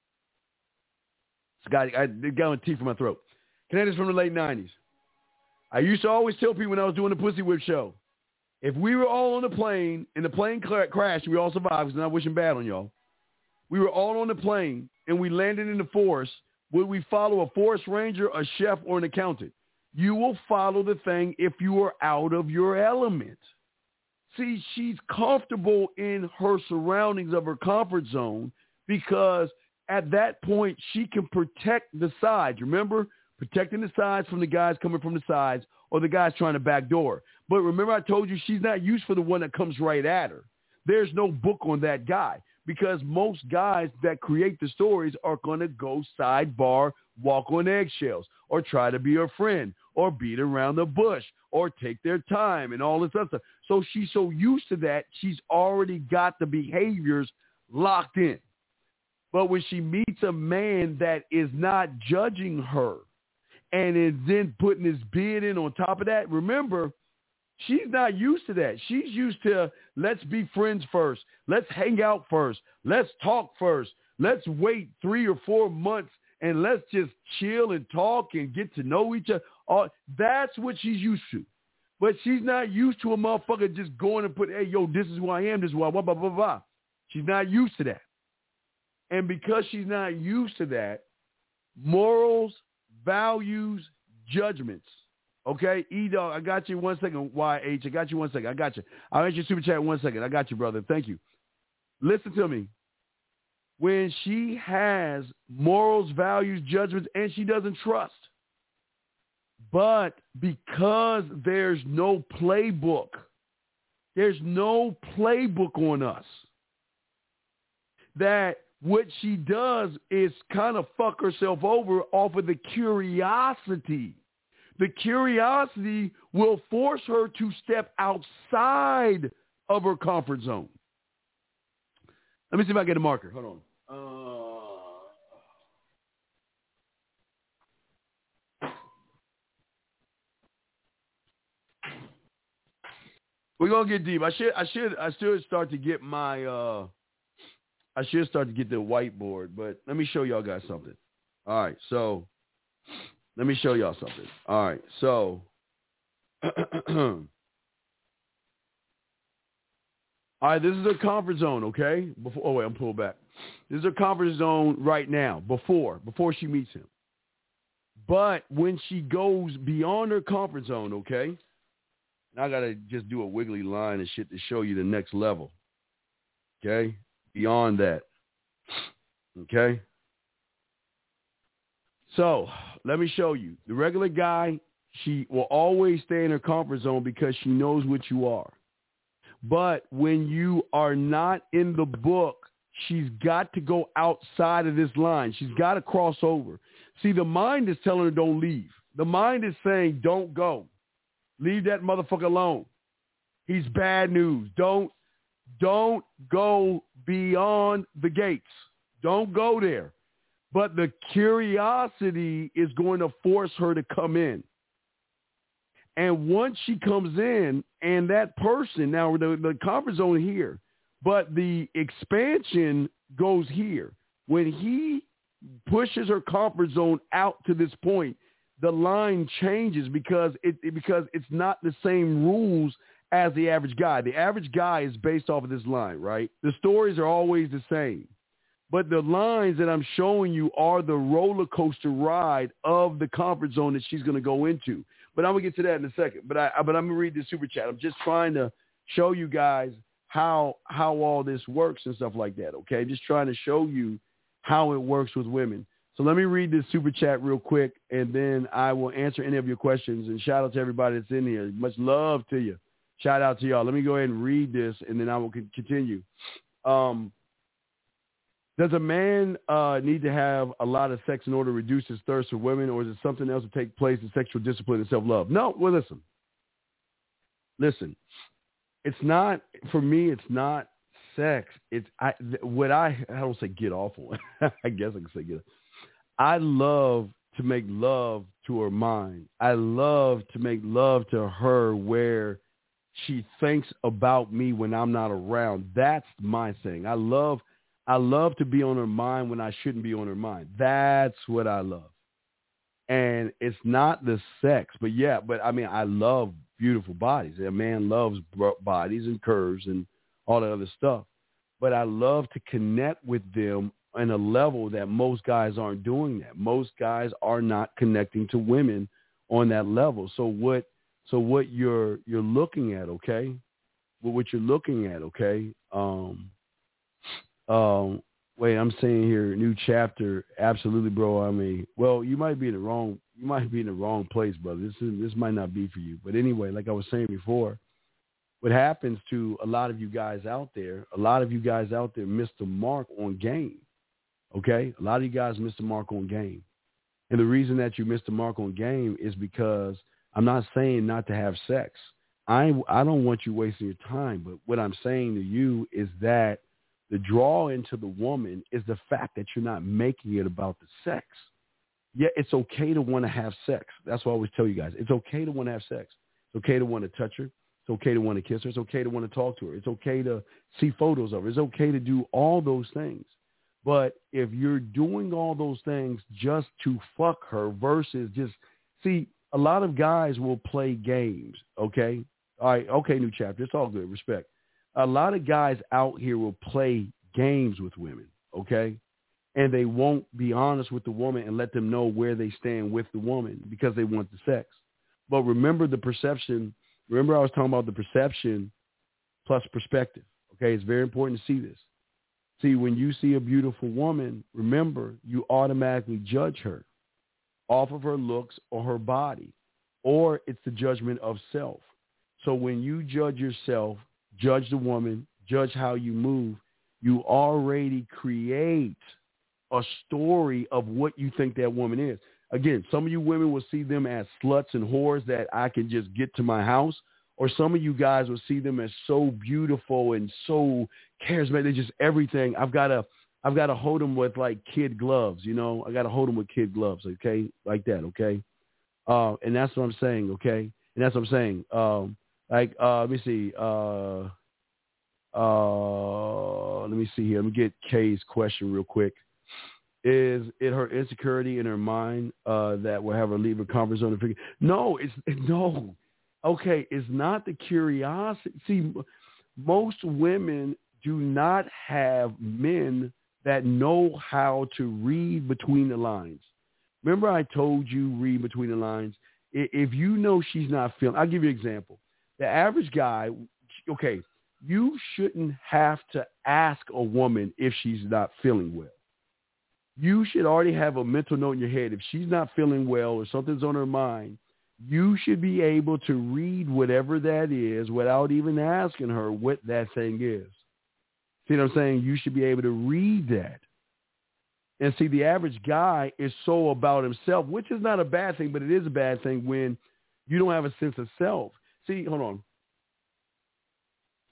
It's got, I got a teeth in my throat. Connected from the late nineties. I used to always tell people when I was doing the Pussy Whip show, if we were all on the plane and the plane cl- crashed, we all survived, because I'm not wishing bad on y'all. We were all on the plane and we landed in the forest. Would we follow a forest ranger, a chef, or an accountant? You will follow the thing if you are out of your element. See, she's comfortable in her surroundings of her comfort zone because at that point she can protect the sides. Remember? Protecting the sides from the guys coming from the sides or the guys trying to backdoor. But remember I told you she's not used for the one that comes right at her. There's no book on that guy because most guys that create the stories are going to go sidebar, walk on eggshells, or try to be her friend, or beat around the bush, or take their time and all this other stuff. So she's so used to that, she's already got the behaviors locked in. But when she meets a man that is not judging her, and is then putting his beard in on top of that, remember, she's not used to that. She's used to, let's be friends first. Let's hang out first. Let's talk first. Let's wait three or four months and let's just chill and talk and get to know each other. All, that's what she's used to. But she's not used to a motherfucker just going and put, hey, yo, this is who I am, this is who I am, blah, blah, blah, blah. She's not used to that. And because she's not used to that, morals, values, judgments. Okay? E-Dog, I got you one second. Y H, I got you one second. I got you. I'll answer your super chat in one second. I got you, brother. Thank you. Listen to me. When she has morals, values, judgments, and she doesn't trust, but because there's no playbook, there's no playbook on us, that what she does is kind of fuck herself over off of the curiosity. The curiosity will force her to step outside of her comfort zone. Let me see if I get a marker. Hold on. Uh... We're gonna get deep. I should, I should, I should start to get my. Uh... I should start to get the whiteboard, but let me show y'all guys something. All right, so let me show y'all something. All right, so all right, this is her comfort zone, okay? Before, oh wait, I'm pulled back. This is her comfort zone right now, before before she meets him. But when she goes beyond her comfort zone, okay? And I gotta just do a wiggly line and shit to show you the next level, okay? Beyond that. Okay? So, let me show you. The regular guy, she will always stay in her comfort zone because she knows what you are. But when you are not in the book, she's got to go outside of this line. She's got to cross over. See, the mind is telling her don't leave. The mind is saying don't go. Leave that motherfucker alone. He's bad news. Don't Don't go beyond the gates. Don't go there. But the curiosity is going to force her to come in. And once she comes in, and that person, now the, the comfort zone here, but the expansion goes here. When he pushes her comfort zone out to this point, the line changes because it, it because it's not the same rules as the average guy. The average guy is based off of this line, right? The stories are always the same. But the lines that I'm showing you are the roller coaster ride of the comfort zone that she's going to go into. But I'm going to get to that in a second. But, I, but I'm going to read the super chat. I'm just trying to show you guys how how all this works and stuff like that, okay? Just trying to show you how it works with women. So let me read this super chat real quick, and then I will answer any of your questions. And shout out to everybody that's in here. Much love to you. Shout out to y'all. Let me go ahead and read this, and then I will continue. Um, does a man uh, need to have a lot of sex in order to reduce his thirst for women, or is it something else to take place in sexual discipline and self-love? No, well, listen. Listen, it's not, for me, it's not sex. It's I, what I, I don't say get off on. I guess I can say get off. I love to make love to her mind. I love to make love to her where she thinks about me when I'm not around. That's my thing. I love I love to be on her mind when I shouldn't be on her mind. That's what I love. And it's not the sex, but yeah, but I mean, I love beautiful bodies. A man loves bodies and curves and all that other stuff. But I love to connect with them on a level that most guys aren't doing that. Most guys are not connecting to women on that level. So what So what you're you're looking at, okay? Well, what you're looking at, okay? Um, um, wait, I'm saying here, new chapter. Absolutely, bro. I mean, well, you might be in the wrong. You might be in the wrong place, brother. This is this might not be for you. But anyway, like I was saying before, what happens to a lot of you guys out there? A lot of you guys out there miss the mark on game. Okay, a lot of you guys miss the mark on game, and the reason that you miss the mark on game is because I'm not saying not to have sex. I I don't want you wasting your time, but what I'm saying to you is that the draw into the woman is the fact that you're not making it about the sex. Yeah, it's okay to want to have sex. That's what I always tell you guys. It's okay to want to have sex. It's okay to want to touch her. It's okay to want to kiss her. It's okay to want to talk to her. It's okay to see photos of her. It's okay to do all those things. But if you're doing all those things just to fuck her versus just, see, a lot of guys will play games, okay? All right, okay, new chapter. It's all good, respect. A lot of guys out here will play games with women, okay? And they won't be honest with the woman and let them know where they stand with the woman because they want the sex. But remember the perception. Remember I was talking about the perception plus perspective, okay? It's very important to see this. See, when you see a beautiful woman, remember, you automatically judge her off of her looks or her body, or it's the judgment of self. So when you judge yourself, judge the woman, judge how you move, you already create a story of what you think that woman is. Again, some of you women will see them as sluts and whores that I can just get to my house, or some of you guys will see them as so beautiful and so charismatic. They're just everything. I've got to I've got to hold them with like kid gloves, you know. I got to hold them with kid gloves, okay, like that, okay. Uh, and that's what I'm saying, okay. And that's what I'm saying. Um, like, uh, let me see. Uh, uh, let me see here. Let me get Kay's question real quick. Is it her insecurity in her mind uh, that will have her leave a comfort zone? And no, it's no. Okay, it's not the curiosity. See, most women do not have men that know how to read between the lines. Remember I told you read between the lines? If you know she's not feeling, I'll give you an example. The average guy, okay, you shouldn't have to ask a woman if she's not feeling well. You should already have a mental note in your head. If she's not feeling well or something's on her mind, you should be able to read whatever that is without even asking her what that thing is. See what I'm saying? You should be able to read that. And see, the average guy is so about himself, which is not a bad thing, but it is a bad thing when you don't have a sense of self. See, hold on.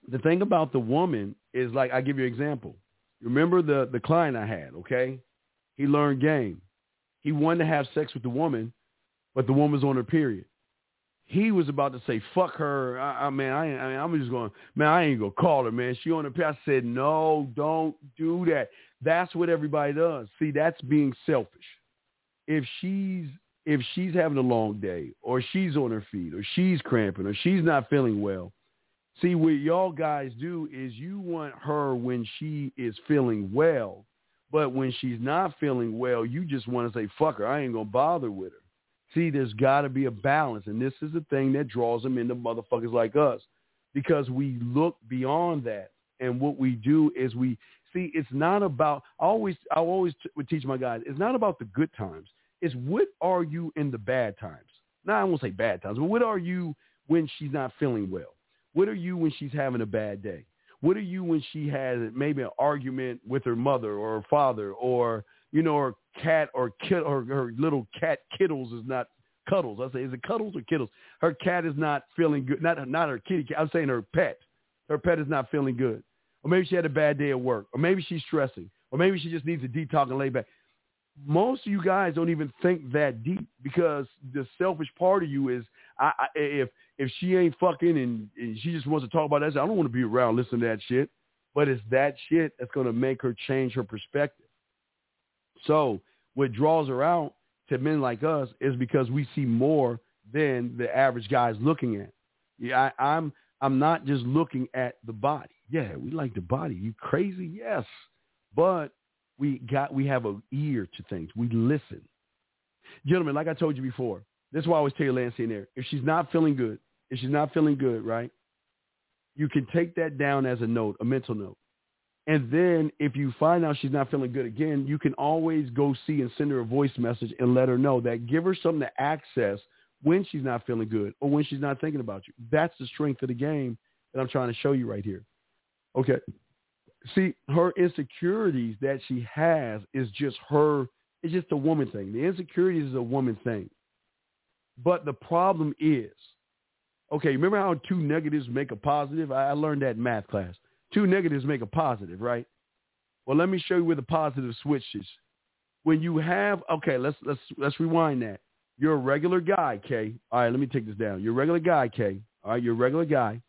the thing about the woman is, like, I give you an example. Remember the, the client I had, okay? He learned game. He wanted to have sex with the woman, but the woman's on her period. He was about to say, fuck her. I, I mean, I, I mean, I'm just going, man, I ain't going to call her, man. She on her period. I said, no, don't do that. That's what everybody does. See, that's being selfish. If she's if she's having a long day, or she's on her feet, or she's cramping, or she's not feeling well, see, what y'all guys do is you want her when she is feeling well, but when she's not feeling well, you just want to say, fuck her. I ain't going to bother with her. See, there's got to be a balance, and this is the thing that draws them into motherfuckers like us, because we look beyond that, and what we do is we see. It's not about. I always, I always t- would teach my guys. It's not about the good times. It's what are you in the bad times. Now, I won't say bad times, but what are you when she's not feeling well? What are you when she's having a bad day? What are you when she has maybe an argument with her mother or her father, or, you know, her cat or kid or her little cat Kittles is not Cuddles. I say, is it Cuddles or Kittles? Her cat is not feeling good. Not not her kitty cat. I'm saying her pet. Her pet is not feeling good. Or maybe she had a bad day at work. Or maybe she's stressing. Or maybe she just needs to detox and lay back. Most of you guys don't even think that deep, because the selfish part of you is, I, I, if if she ain't fucking and, and she just wants to talk about that, I don't want to be around listening to that shit. But it's that shit that's going to make her change her perspective. So what draws her out to men like us is because we see more than the average guy's looking at. Yeah, I, I'm I'm not just looking at the body. Yeah, we like the body. You crazy? Yes, but we got we have an ear to things. We listen, gentlemen. Like I told you before, this is why I always tell you, Lancey, in there. If she's not feeling good, if she's not feeling good, right? You can take that down as a note, a mental note. And then if you find out she's not feeling good again, you can always go see and send her a voice message and let her know that. Give her something to access when she's not feeling good or when she's not thinking about you. That's the strength of the game that I'm trying to show you right here. Okay. See, her insecurities that she has is just her, it's just a woman thing. The insecurities is a woman thing. But the problem is, okay, remember how two negatives make a positive? I, I learned that in math class. Two negatives make a positive, right? Well, let me show you where the positive switches. When you have, okay, let's let's let's rewind that. You're a regular guy, Kay. All right, let me take this down. You're a regular guy, Kay. All right, you're a regular guy.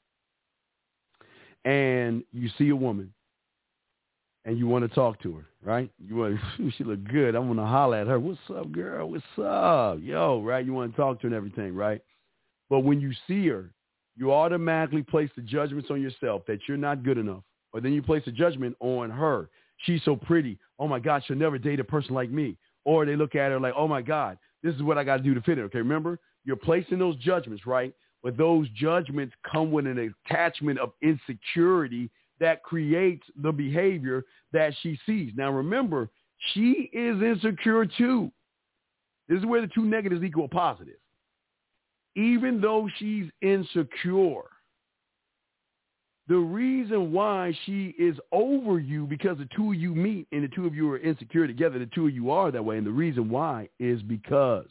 And you see a woman. And you want to talk to her, right? You want to, she look good. I want to holler at her. What's up, girl? What's up? Yo, right? You want to talk to her and everything, right? But when you see her, you automatically place the judgments on yourself that you're not good enough. Or then you place a judgment on her. She's so pretty. Oh, my God, she'll never date a person like me. Or they look at her like, oh, my God, this is what I got to do to fit in. Okay, remember? You're placing those judgments, right? But those judgments come with an attachment of insecurity that creates the behavior that she sees. Now, remember, she is insecure too. This is where the two negatives equal a positive. Even though she's insecure, the reason why she is over you, because the two of you meet and the two of you are insecure together, the two of you are that way, and the reason why is because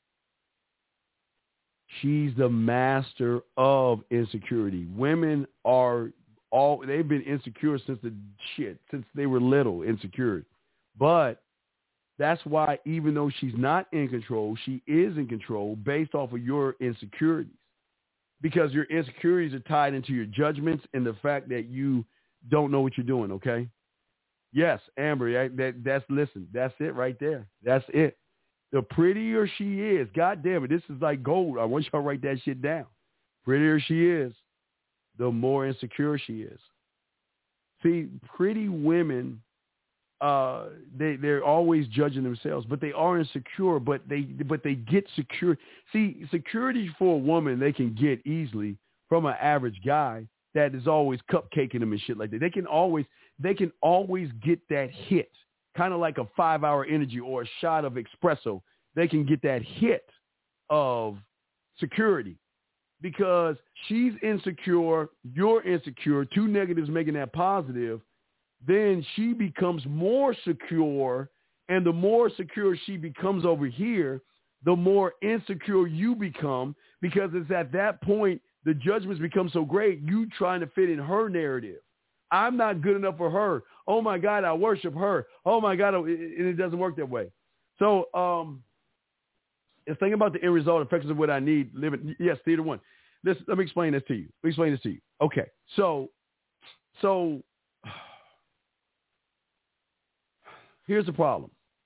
she's the master of insecurity. Women are all, they've been insecure since the shit, since they were little, insecure. But that's why even though she's not in control, she is in control based off of your insecurities. Because your insecurities are tied into your judgments and the fact that you don't know what you're doing, okay? Yes, Amber, that, that, that's, listen, that's it right there. That's it. The prettier she is, God damn it, this is like gold. I want y'all to write that shit down. Prettier she is, the more insecure she is. See, pretty women, uh, they, they're always judging themselves, but they are insecure, but they but they get secure. See, security for a woman they can get easily from an average guy that is always cupcaking them and shit like that. They can always they can always get that hit, kind of like a five-hour energy or a shot of espresso. They can get that hit of security. Because she's insecure, you're insecure, two negatives making that positive, then she becomes more secure, and the more secure she becomes over here, the more insecure you become, because it's at that point the judgments become so great, you trying to fit in her narrative. I'm not good enough for her. Oh, my God, I worship her. Oh, my God, and it, it doesn't work that way. So um, it's thinking about the end result, effectively what I need. Living. Yes, theater one. This, let me explain this to you. Let me explain this to you. Okay, so, so here's the problem.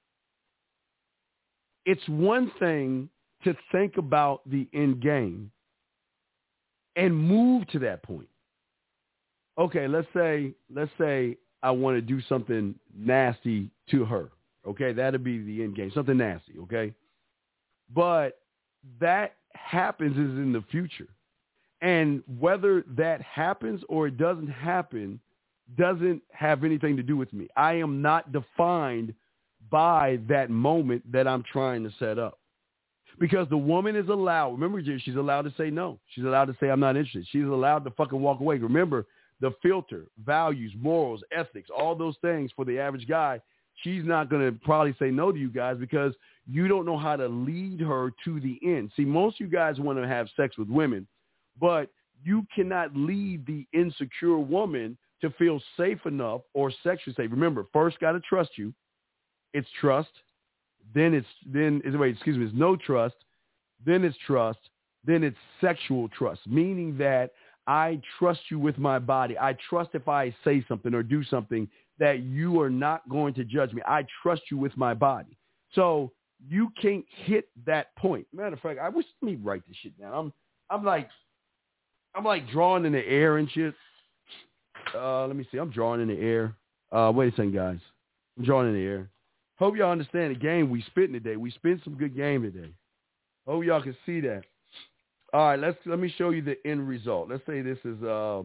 It's one thing to think about the end game and move to that point. Okay, let's say, let's say I want to do something nasty to her. Okay, that'd be the end game, something nasty. Okay, but that happens is in the future, and whether that happens or it doesn't happen doesn't have anything to do with me. I am not defined by that moment that I'm trying to set up. Because the woman is allowed, remember, she's allowed to say no. She's allowed to say, I'm not interested. She's allowed to fucking walk away. Remember, the filter, values, morals, ethics, all those things for the average guy, she's not going to probably say no to you guys because you don't know how to lead her to the end. See, most of you guys want to have sex with women, but you cannot lead the insecure woman to feel safe enough or sexually safe. Remember, first got to trust you. It's trust. Then it's, then, wait, excuse me, it's no trust. Then it's trust. Then it's sexual trust, meaning that I trust you with my body. I trust if I say something or do something that you are not going to judge me. I trust you with my body. So you can't hit that point. Matter of fact, I wish, let me write this shit down. I'm, I'm like, I'm like drawing in the air and shit. Uh, let me see. I'm drawing in the air. Uh, wait a second, guys. I'm drawing in the air. Hope y'all understand the game we spitting today. We spit some good game today. Hope y'all can see that. All right, let's let me show you the end result. Let's say this is uh,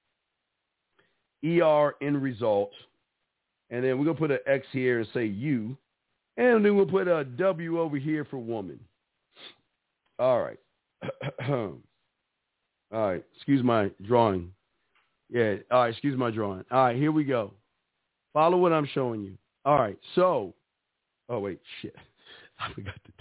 E R end result, and then we're gonna put an X here and say U, and then we'll put a W over here for woman. All right. All right. Excuse my drawing. Yeah. All right. Excuse my drawing. All right. Here we go. Follow what I'm showing you. All right. So. Oh, wait, shit. I forgot the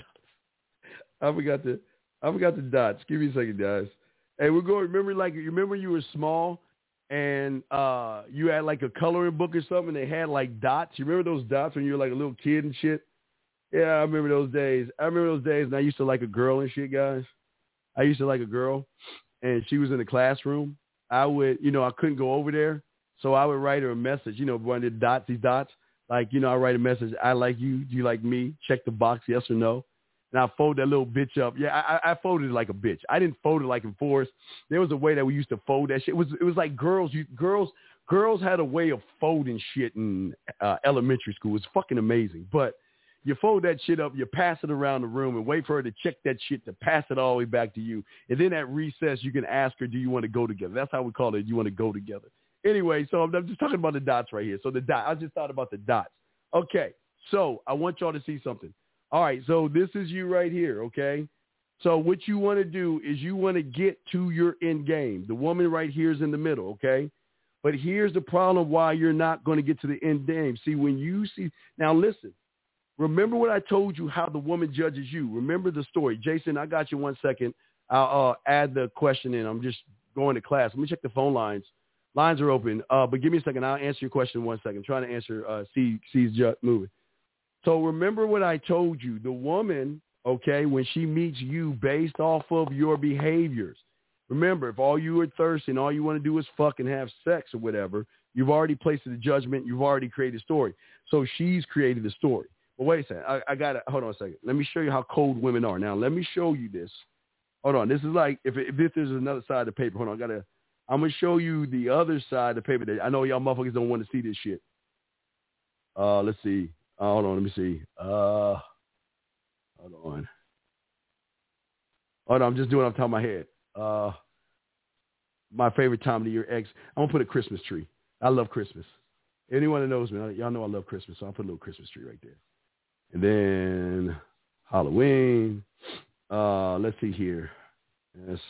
dots. I forgot the, I forgot the dots. Give me a second, guys. Hey, we're going, remember, like, you remember you were small and uh, you had, like, a coloring book or something and they had, like, dots? You remember those dots when you were, like, a little kid and shit? Yeah, I remember those days. I remember those days, and I used to like a girl and shit, guys. I used to like a girl, and she was in the classroom. I would, you know, I couldn't go over there, so I would write her a message, you know, one of the dots, these dots. Like, you know, I write a message, I like you, do you like me? Check the box, yes or no. And I fold that little bitch up. Yeah, I, I folded it like a bitch. I didn't fold it like in force. There was a way that we used to fold that shit. It was it was like girls, you, girls, girls had a way of folding shit in uh, elementary school. It's fucking amazing. But you fold that shit up, you pass it around the room and wait for her to check that shit to pass it all the way back to you. And then at recess, you can ask her, do you want to go together? That's how we call it. You want to go together. Anyway, so I'm just talking about the dots right here. So the dot, I just thought about the dots. Okay, so I want y'all to see something. All right, so this is you right here, okay? So what you want to do is you want to get to your end game. The woman right here is in the middle, okay? But here's the problem why you're not going to get to the end game. See, when you see, now listen, remember what I told you, how the woman judges you. Remember the story. Jason, I got you one second. I'll uh, add the question in. I'm just going to class. Let me check the phone lines. Lines are open, uh, but give me a second. I'll answer your question in one second. I'm trying to answer uh, C, C's moving. So remember what I told you. The woman, okay, when she meets you based off of your behaviors, remember, if all you are thirsty and all you want to do is fuck and have sex or whatever, you've already placed the judgment. You've already created a story. So she's created the story. But wait a second. I, I got to, hold on a second. Let me show you how cold women are. Now, let me show you this. Hold on. This is like, if, if this is another side of the paper. Hold on. I got to. I'm going to show you the other side of the paper. That I know y'all motherfuckers don't want to see this shit. Uh, let's see. Uh, hold on. Let me see. Uh, hold on. Hold on. I'm just doing it off the top of my head. Uh, my favorite time of the year, X. I'm going to put a Christmas tree. I love Christmas. Anyone that knows me, y'all know I love Christmas, so I'll put a little Christmas tree right there. And then Halloween. Uh, let's see here. Yes.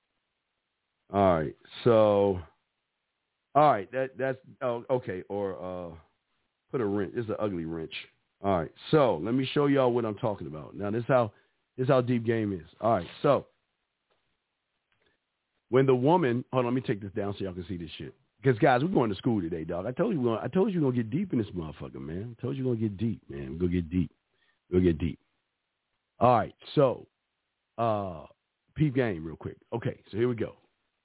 All right, so, all right, that that's oh, okay. Or uh, put a wrench. It's an ugly wrench. All right, so let me show y'all what I'm talking about. Now this is how this is how deep game is. All right, so when the woman, hold on, let me take this down so y'all can see this shit. Because guys, we're going to school today, dog. I told you, we're gonna, I told you we're gonna get deep in this motherfucker, man. I told you we're gonna get deep, man. We're gonna get deep. We're gonna get deep. All right, so, uh, peep game real quick. Okay, so here we go.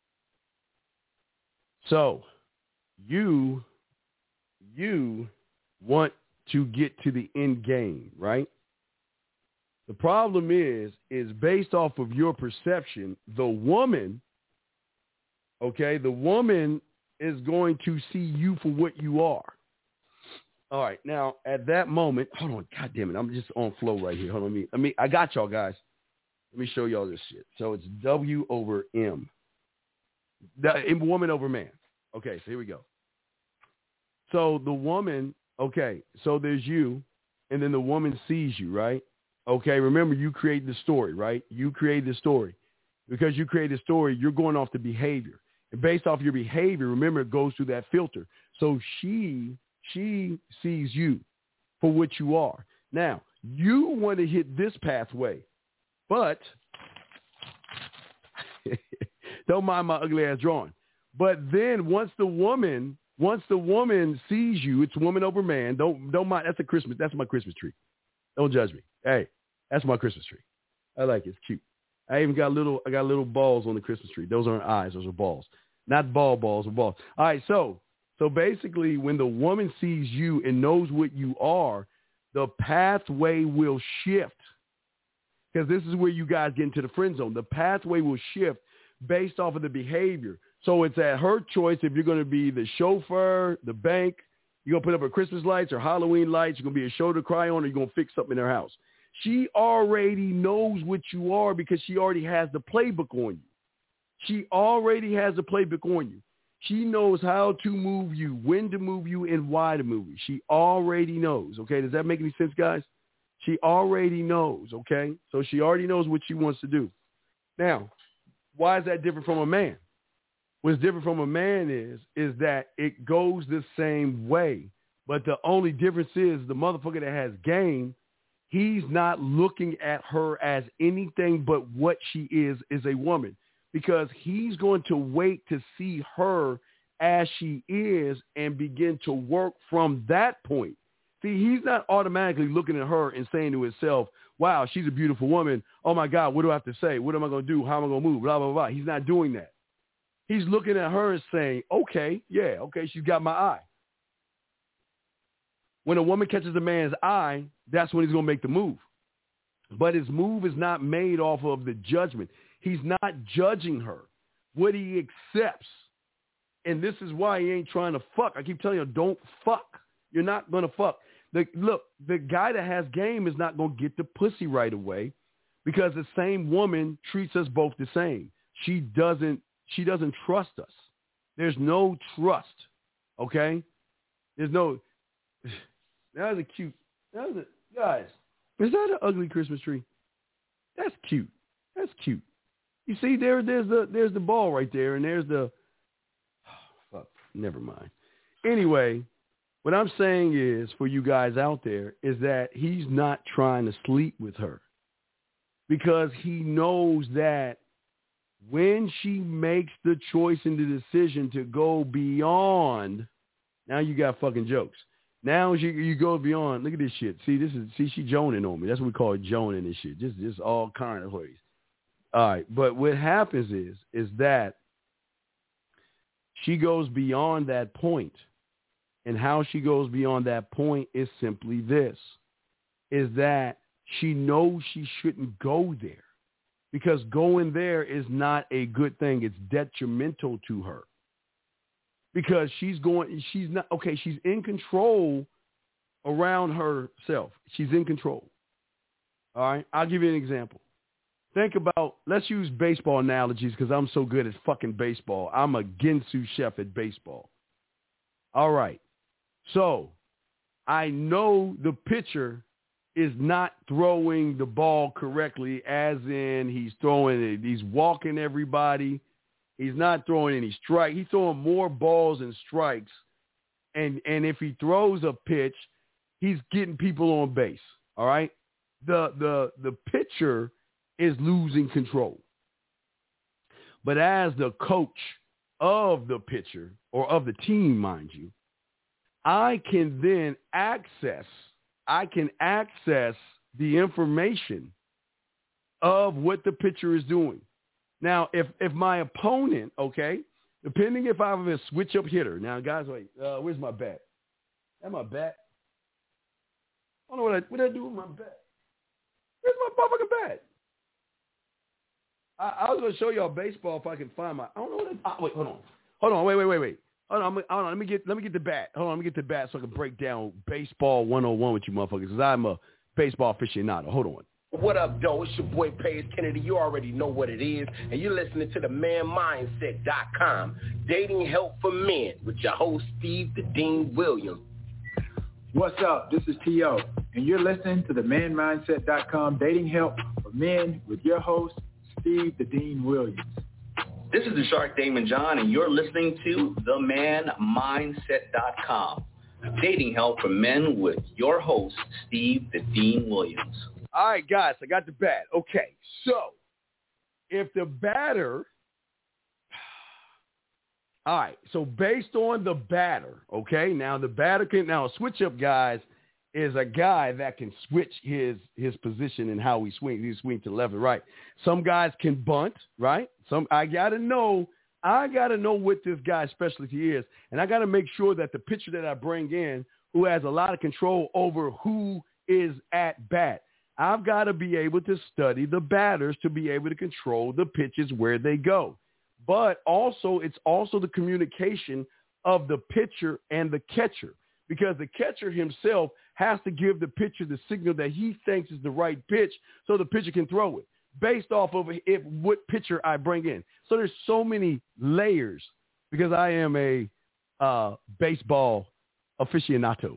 So, you, you want to get to the end game, right? The problem is, is based off of your perception, the woman, okay, the woman is going to see you for what you are. All right. Now, at that moment, hold on. God damn it. I'm just on flow right here. Hold on. Let me, let me, I got y'all guys. Let me show y'all this shit. So it's W over M. The woman over man. Okay. So here we go. So the woman, okay. So there's you, and then the woman sees you, right? Okay. Remember, you create the story, right? You create the story. Because you create a story, you're going off the behavior. And based off your behavior, remember, it goes through that filter. So she, she sees you for what you are. Now, you want to hit this pathway, but don't mind my ugly ass drawing. But then once the woman, once the woman sees you, it's woman over man. Don't, don't mind. That's a Christmas. That's my Christmas tree. Don't judge me. Hey, that's my Christmas tree. I like it. It's cute. I even got little, I got little balls on the Christmas tree. Those aren't eyes. Those are balls. Not ball balls or balls. All right. So, so basically when the woman sees you and knows what you are, the pathway will shift, because this is where you guys get into the friend zone. The pathway will shift based off of the behavior. So it's at her choice if you're going to be the chauffeur, the bank, you're going to put up her Christmas lights or Halloween lights, you're going to be a shoulder to cry on, or you're going to fix something in her house. She already knows what you are because she already has the playbook on you. She already has the playbook on you. She knows how to move you, when to move you, and why to move you. She already knows, okay? Does that make any sense, guys? She already knows, okay? So she already knows what she wants to do. Now, why is that different from a man? What's different from a man is, is that it goes the same way. But the only difference is the motherfucker that has game, he's not looking at her as anything but what she is, is a woman, because he's going to wait to see her as she is and begin to work from that point. See, he's not automatically looking at her and saying to himself, wow, she's a beautiful woman. Oh, my God, what do I have to say? What am I going to do? How am I going to move? Blah, blah, blah. He's not doing that. He's looking at her and saying, okay, yeah, okay, she's got my eye. When a woman catches a man's eye, that's when he's going to make the move. But his move is not made off of the judgment. He's not judging her. What he accepts, and this is why he ain't trying to fuck. I keep telling you, don't fuck. You're not going to fuck. The, look, the guy that has game is not going to get the pussy right away, because the same woman treats us both the same. She doesn't, she doesn't trust us. There's no trust, okay? There's no... That was a cute, that was a, guys, is that an ugly Christmas tree? That's cute. That's cute. You see, there, there's the, there's the ball right there, and there's the, oh, fuck, never mind. Anyway, what I'm saying is, for you guys out there, is that he's not trying to sleep with her, because he knows that when she makes the choice and the decision to go beyond, now you got fucking jokes. Now you you go beyond. Look at this shit. See, this is see she joning on me. That's what we call it, joning and shit. Just just all kind of ways. All right, but what happens is is that she goes beyond that point, and how she goes beyond that point is simply this: is that she knows she shouldn't go there, because going there is not a good thing. It's detrimental to her. Because she's going, she's not, okay, she's in control around herself. She's in control. All right? I'll give you an example. Think about, let's use baseball analogies, because I'm so good at fucking baseball. I'm a Ginsu chef at baseball. All right. So I know the pitcher is not throwing the ball correctly, as in he's throwing it, he's walking everybody. He's not throwing any strike. He's throwing more balls and strikes. And and if he throws a pitch, he's getting people on base. All right? The the the pitcher is losing control. But as the coach of the pitcher or of the team, mind you, I can then access, I can access the information of what the pitcher is doing. Now, if, if my opponent, okay, depending if I'm a switch up hitter. Now, guys, wait, uh, where's my bat? That's my bat. I don't know what I, what did I do with my bat. Where's my motherfucking bat? I, I was going to show y'all baseball if I can find my, I don't know what I, oh, wait, hold on. Hold on, wait, wait, wait, wait. Hold on, hold on, let me get, let me get the bat. Hold on, let me get the bat so I can break down baseball one oh one with you motherfuckers, because I'm a baseball aficionado. Hold on. What up, though? It's your boy, Paige Kennedy. You already know what it is, and you're listening to the man mindset dot com, dating help for men, with your host, Steve the Dean Williams. What's up? This is T O, and you're listening to the man mindset dot com, dating help for men, with your host, Steve the Dean Williams. This is the Shark Damon John, and you're listening to the man mindset dot com, dating help for men, with your host, Steve the Dean Williams. All right, guys, I got the bat. Okay, so if the batter, all right, so based on the batter, okay, now the batter can, now a switch-up, guys, is a guy that can switch his his position and how he swings. He swings to left and right. Some guys can bunt, right? Some I got to know, I got to know what this guy's specialty is, and I got to make sure that the pitcher that I bring in, who has a lot of control over who is at bat, I've got to be able to study the batters to be able to control the pitches where they go. But also, it's also the communication of the pitcher and the catcher, because the catcher himself has to give the pitcher the signal that he thinks is the right pitch so the pitcher can throw it based off of if what pitcher I bring in. So there's so many layers because I am a uh, baseball aficionado.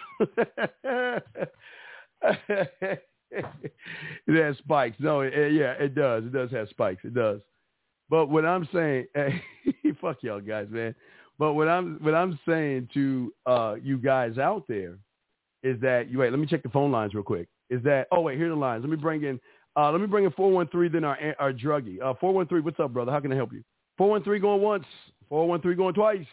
It has spikes. No, it, yeah, it does. It does have spikes. It does. But what I'm saying, hey, fuck y'all guys, man. But what I'm what I'm saying to uh, you guys out there is that you wait. Let me check the phone lines real quick. Is that oh wait, here are the lines. Let me bring in uh, let me bring in four one three. Then our our druggie. Uh, four one three. What's up, brother? How can I help you? Four one three going once. Four one three going twice.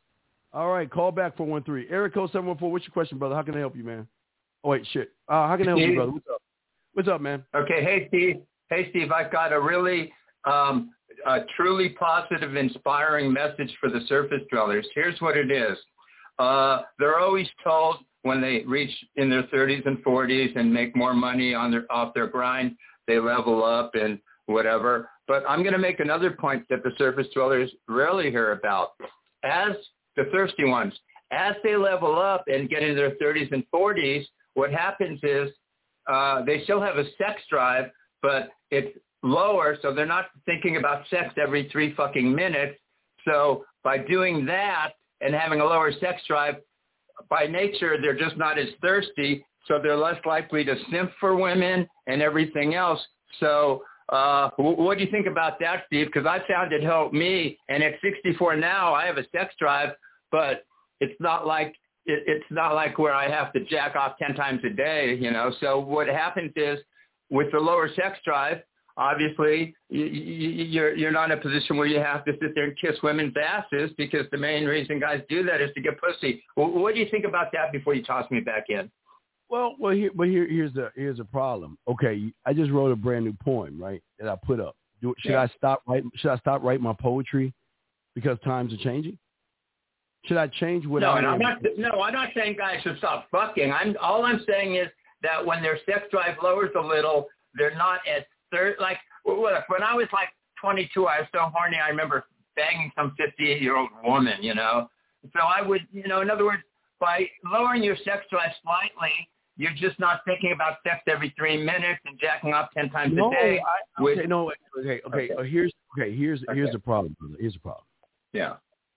All right, call back four one three. Eric code seven one four. What's your question, brother? How can I help you, man? Oh wait, shit. Uh, how can I help Steve? you, brother? What's up? What's up, man? Okay, hey Steve. Hey Steve, I've got a really um, a truly positive, inspiring message for the surface dwellers. Here's what it is. Uh, they're always told when they reach in their thirties and forties and make more money on their off their grind, they level up and whatever. But I'm going to make another point that the surface dwellers rarely hear about. As the thirsty ones, as they level up and get into their thirties and forties, what happens is uh, they still have a sex drive, but it's lower, so they're not thinking about sex every three fucking minutes. So by doing that and having a lower sex drive, by nature, they're just not as thirsty, so they're less likely to simp for women and everything else. So uh, w- what do you think about that, Steve? Because I found it helped me, and at sixty-four now, I have a sex drive, but it's not like it, it's not like where I have to jack off ten times a day, you know. So what happens is with the lower sex drive, obviously, you, you, you're you're not in a position where you have to sit there and kiss women's asses, because the main reason guys do that is to get pussy. Well, what do you think about that before you toss me back in? Well, well, here, but here, here's the here's a problem. Okay, I just wrote a brand new poem, right, that I put up. Do, should yeah. I stop writing? Should I stop writing my poetry because times are changing? Should I change what? No, I and I'm not. No, I'm not saying guys should stop fucking. I'm all I'm saying is that when their sex drive lowers a little, they're not as thir- like. Look, when I was like twenty-two, I was so horny. I remember banging some fifty-eight-year-old woman, you know. So I would, you know, in other words, by lowering your sex drive slightly, you're just not thinking about sex every three minutes and jacking off ten times no, a day. I, with, okay, no, okay, okay. okay. Uh, here's okay. Here's okay. here's the problem, brother. Here's the problem. Yeah.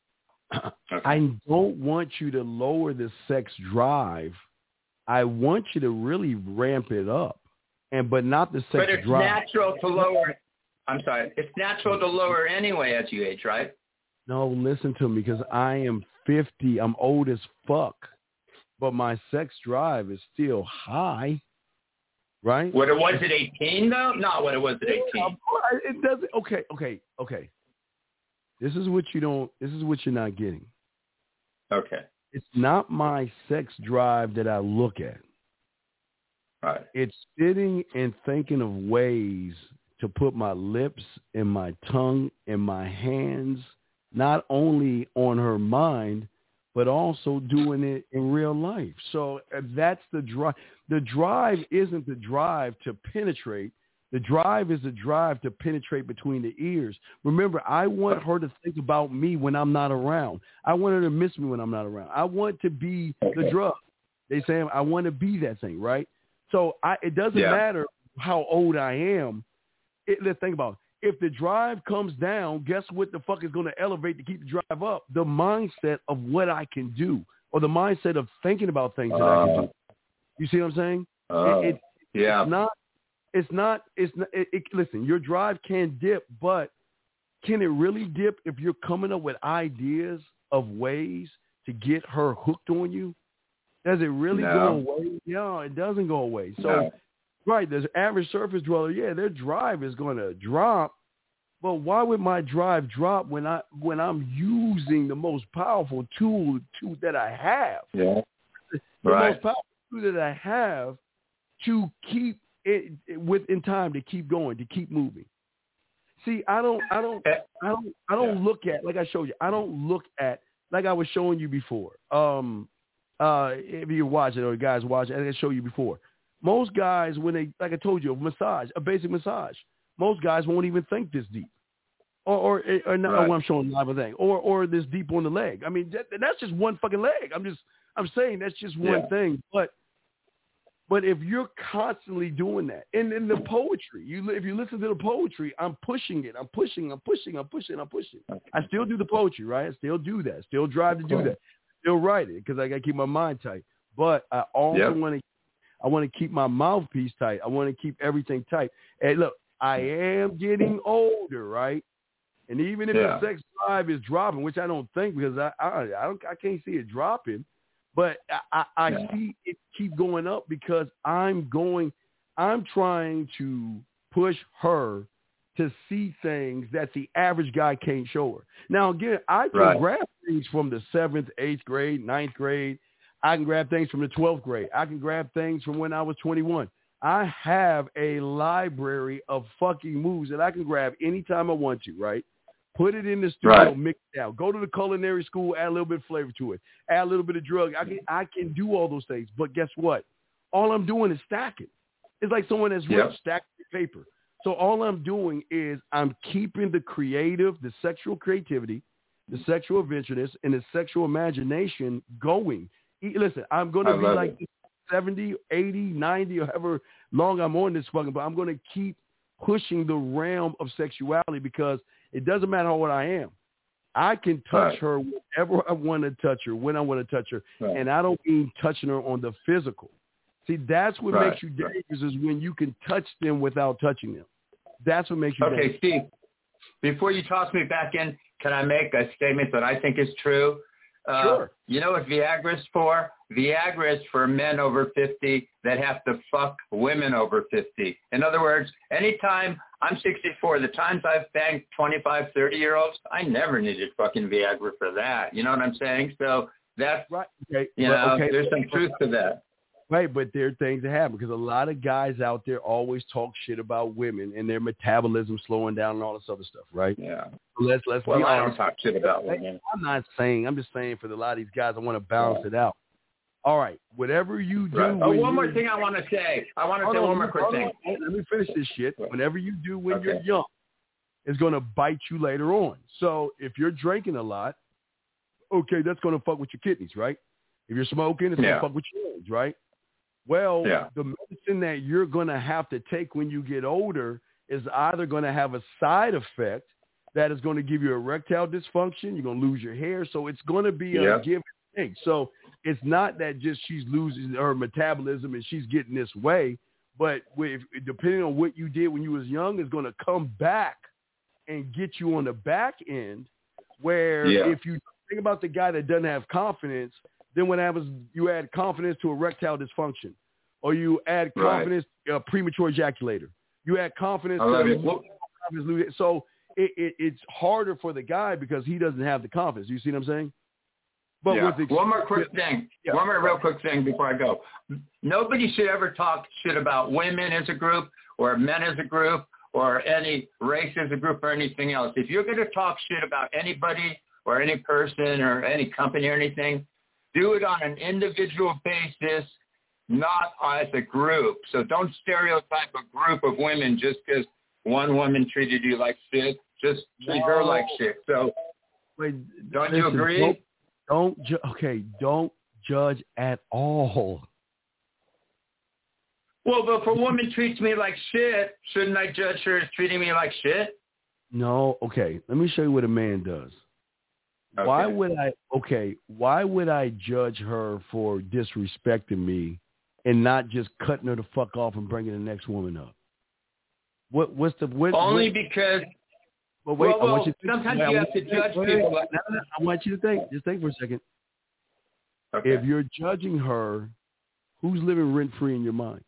Okay. I don't want you to lower the sex drive. I want you to really ramp it up, and but not the sex drive. But it's drive. natural to lower. I'm sorry. It's natural to lower anyway as you age, right? No, listen to me, because I am fifty. I'm old as fuck, but my sex drive is still high, right? What it was at eighteen, though? Not what it was at eighteen. Yeah, it doesn't. Okay, okay, okay. This is what you don't, this is what you're not getting. Okay. It's not my sex drive that I look at. Right. It's sitting and thinking of ways to put my lips and my tongue and my hands not only on her mind, but also doing it in real life. So uh, that's the drive. The drive isn't the drive to penetrate. The drive is the drive to penetrate between the ears. Remember, I want her to think about me when I'm not around. I want her to miss me when I'm not around. I want to be the drug. They say I want to be that thing, right? So I, it doesn't yeah. matter how old I am. It, let's think about it. If the drive comes down, guess what the fuck is going to elevate to keep the drive up? The mindset of what I can do, or the mindset of thinking about things that uh, I can do. You see what I'm saying? Uh, it, it, yeah. It's not. It's not. It's not. It, it, listen, your drive can dip, but can it really dip if you're coming up with ideas of ways to get her hooked on you? Does it really no. go away? No, it doesn't go away. So. No. Right, the average surface dweller, yeah, their drive is going to drop, but why would my drive drop when I when I'm using the most powerful tool, tool that I have? Yeah, the right. most powerful tool that I have to keep it within time, to keep going, to keep moving. See, I don't, I don't, I don't, I don't yeah. look at, like I showed you, I don't look at like I was showing you before. Um, uh, if you watch it or you guys watch it, I showed you before. Most guys, when they, like I told you, a massage, a basic massage, most guys won't even think this deep, or or, or not. Right. Or I'm showing live a thing, or or this deep on the leg. I mean, that, that's just one fucking leg. I'm just, I'm saying that's just one yeah. thing. But, but if you're constantly doing that, and in the poetry, you if you listen to the poetry, I'm pushing it, I'm pushing, I'm pushing, I'm pushing, I'm pushing. I still do the poetry, right? I still do that. Still drive to do that. Still write it because I got to keep my mind tight. But I also yep. want to. I want to keep my mouthpiece tight. I want to keep everything tight. And look, I am getting older, right? And even if yeah. the sex drive is dropping, which I don't think, because I I, I don't I can't see it dropping, but I, I, I yeah. see it keep going up because I'm going, I'm trying to push her to see things that the average guy can't show her. Now again, I can right. grab things from the seventh, eighth grade, ninth grade. I can grab things from the twelfth grade. I can grab things from when I was twenty-one. I have a library of fucking moves that I can grab anytime I want to, right? Put it in the studio, right. mix it out. Go to the culinary school, add a little bit of flavor to it. Add a little bit of drug. I can, I can do all those things. But guess what? All I'm doing is stacking. It's like someone that's yep. stacking paper. So all I'm doing is I'm keeping the creative, the sexual creativity, the sexual adventureness, and the sexual imagination going. Listen, I'm going to be like it. seventy, eighty, ninety, or however long I'm on this fucking, but I'm going to keep pushing the realm of sexuality because it doesn't matter what I am. I can touch right. her whenever I want to touch her, when I want to touch her, right. and I don't mean touching her on the physical. See, that's what right. makes you dangerous is when you can touch them without touching them. That's what makes you okay, dangerous. Steve, before you toss me back in, can I make a statement that I think is true? Uh, sure. You know what Viagra's for? Viagra is for men over fifty that have to fuck women over fifty. In other words, anytime I'm sixty-four, the times I've banged twenty-five, thirty-year-olds, I never needed fucking Viagra for that. You know what I'm saying? So that's, right. Okay. you well, know, okay. there's some truth to that. Right, but there are things that happen because a lot of guys out there always talk shit about women and their metabolism slowing down and all this other stuff, right? Yeah. So let's let's well, be I honest. don't talk shit about women. I'm not saying. I'm just saying for the, a lot of these guys, I want to balance yeah. it out. All right, whatever you do. Right. Oh, one more thing I want to say. I want to say on, one more quick thing. On, let me finish this shit. Whenever you do when okay. you're young, it's going to bite you later on. So if you're drinking a lot, okay, that's going to fuck with your kidneys, right? If you're smoking, it's yeah. going to fuck with your lungs, right? Well, yeah. the medicine that you're going to have to take when you get older is either going to have a side effect that is going to give you erectile dysfunction. You're going to lose your hair. So it's going to be a yeah. give and take. So it's not that just she's losing her metabolism and she's getting this way, but with, depending on what you did when you was young, it's going to come back and get you on the back end where yeah. if you think about the guy that doesn't have confidence, then what happens, you add confidence to erectile dysfunction, or you add confidence, right. uh, premature ejaculator. You add confidence I love to it. confidence. So it, it, it's harder for the guy because he doesn't have the confidence. You see what I'm saying? But yeah. with one more quick thing. Yeah. One more real quick thing before I go. Nobody should ever talk shit about women as a group or men as a group or any race as a group or anything else. If you're going to talk shit about anybody or any person or any company or anything, do it on an individual basis, not as a group. So don't stereotype a group of women just because one woman treated you like shit. Just treat no. her like shit. So Wait, don't listen, you agree? Don't, don't ju- okay, don't judge at all. Well, but if a woman treats me like shit, shouldn't I judge her as treating me like shit? No, okay. Let me show you what a man does. Okay. Why would I, okay, why would I judge her for disrespecting me and not just cutting her the fuck off and bringing the next woman up? What, what's the, what, Only what, because, but wait, well, I want you to sometimes think, you I have to think, judge wait, people. Wait, no, no, I want you to think, just think for a second. Okay. If you're judging her, who's living rent-free in your mind?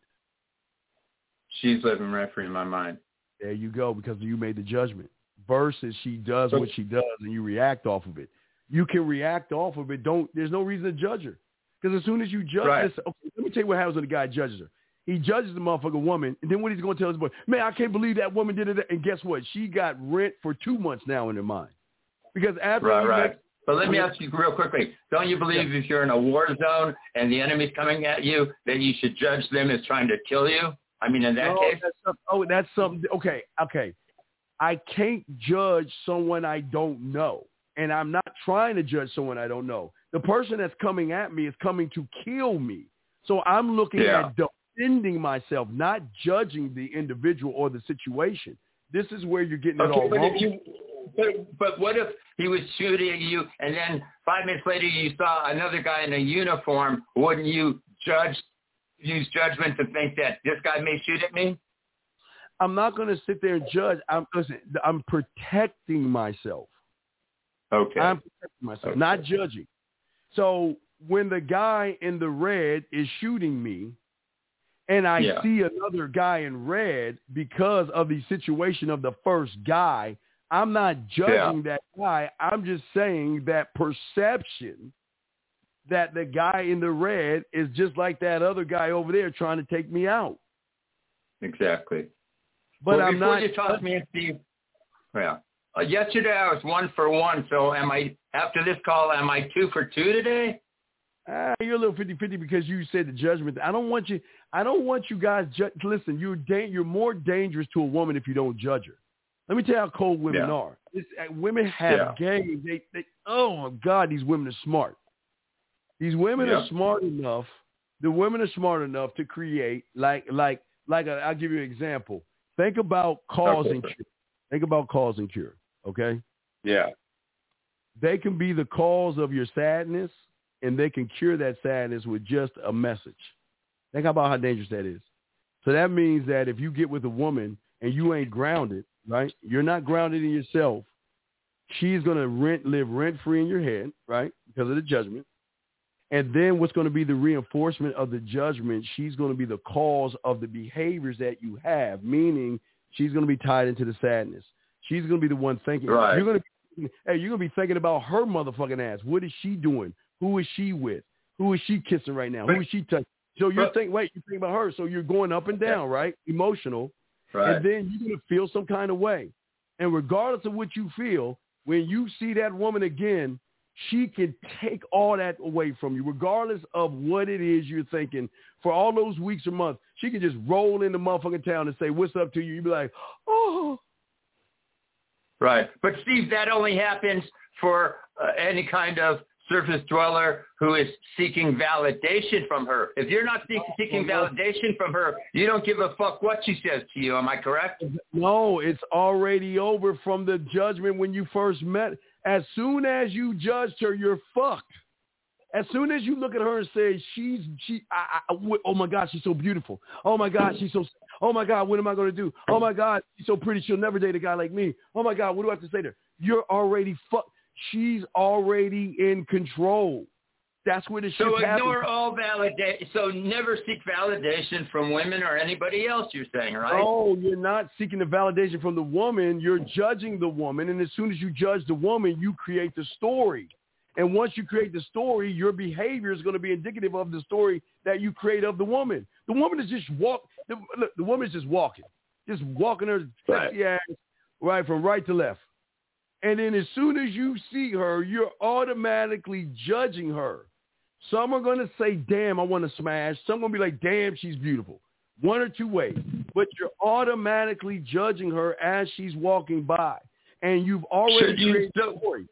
She's living rent-free in my mind. There you go, because you made the judgment. Versus she does what she does and you react off of it. You can react off of it. Don't. There's no reason to judge her. Because as soon as you judge right. this, okay, let me tell you what happens when the guy judges her. He judges the motherfucking woman, and then what he's going to tell his boy, man, I can't believe that woman did it. And guess what? She got rent for two months now in her mind. Because after right, you right. make, but let me ask you real quickly. Don't you believe yeah. if you're in a war zone and the enemy's coming at you, that you should judge them as trying to kill you? I mean, in that no, case? That's some, oh, that's something. Okay, okay. I can't judge someone I don't know. And I'm not trying to judge someone I don't know. The person that's coming at me is coming to kill me. So I'm looking yeah. at defending myself, not judging the individual or the situation. This is where you're getting okay, it all but wrong. If you, but, but what if he was shooting at you and then five minutes later you saw another guy in a uniform? Wouldn't you judge, use judgment to think that this guy may shoot at me? I'm not going to sit there and judge. I'm listen, I'm protecting myself. Okay. I'm protecting myself, okay. not judging. So when the guy in the red is shooting me and I yeah. see another guy in red because of the situation of the first guy, I'm not judging yeah. that guy. I'm just saying that perception that the guy in the red is just like that other guy over there trying to take me out. Exactly. But well, I'm before not. You toss me and Steve. Yeah. Uh, yesterday I was one for one. So am I? After this call, am I two for two today? Ah, you're a little fifty-fifty because you said the judgment. I don't want you. I don't want you guys. Ju- listen, you're da- you're more dangerous to a woman if you don't judge her. Let me tell you how cold women yeah. are. It's, uh, women have yeah. game. They, they. Oh my God, these women are smart. These women yeah. are smart enough. The women are smart enough to create like like like. A, I'll give you an example. Think about cause okay. and cure. Think about cause and cure. Okay. Yeah. They can be the cause of your sadness, and they can cure that sadness with just a message. Think about how dangerous that is. So that means that if you get with a woman and you ain't grounded, right? You're not grounded in yourself. She's going to rent, live rent-free in your head, right? Because of the judgment. And then what's going to be the reinforcement of the judgment? She's going to be the cause of the behaviors that you have, meaning she's going to be tied into the sadness. She's going to be the one thinking. Right. You're going to be, hey, you're going to be thinking about her motherfucking ass. What is she doing? Who is she with? Who is she kissing right now? But, Who is she touching? So you're but, thinking, wait, you're thinking about her. So you're going up and down, yeah. right? Emotional. Right. And then you're going to feel some kind of way. And regardless of what you feel, when you see that woman again, she can take all that away from you, regardless of what it is you're thinking. For all those weeks or months, she can just roll into motherfucking town and say, what's up to you? You'd be like, oh. Right. But, Steve, that only happens for uh, any kind of surface dweller who is seeking validation from her. If you're not seek- seeking validation from her, you don't give a fuck what she says to you. Am I correct? No, it's already over from the judgment when you first met. As soon as you judged her, you're fucked. As soon as you look at her and say, she's, she, I, I, oh my God, she's so beautiful. Oh my God, she's so, oh my God, what am I going to do? Oh my God, she's so pretty. She'll never date a guy like me. Oh my God, what do I have to say to her? You're already fucked. She's already in control. That's where the shit So happens. ignore all validation. So never seek validation from women or anybody else, you're saying, right? Oh, you're not seeking the validation from the woman. You're judging the woman. And as soon as you judge the woman, you create the story. And once you create the story, your behavior is going to be indicative of the story that you create of the woman. The woman is just walk. The, look, the woman is just walking, just walking her sexy Right. ass right from right to left. And then as soon as you see her, you're automatically judging her. Some are going to say, damn, I want to smash. Some are going to be like, damn, she's beautiful. One or two ways. But you're automatically judging her as she's walking by. And you've already Should you created still- a story.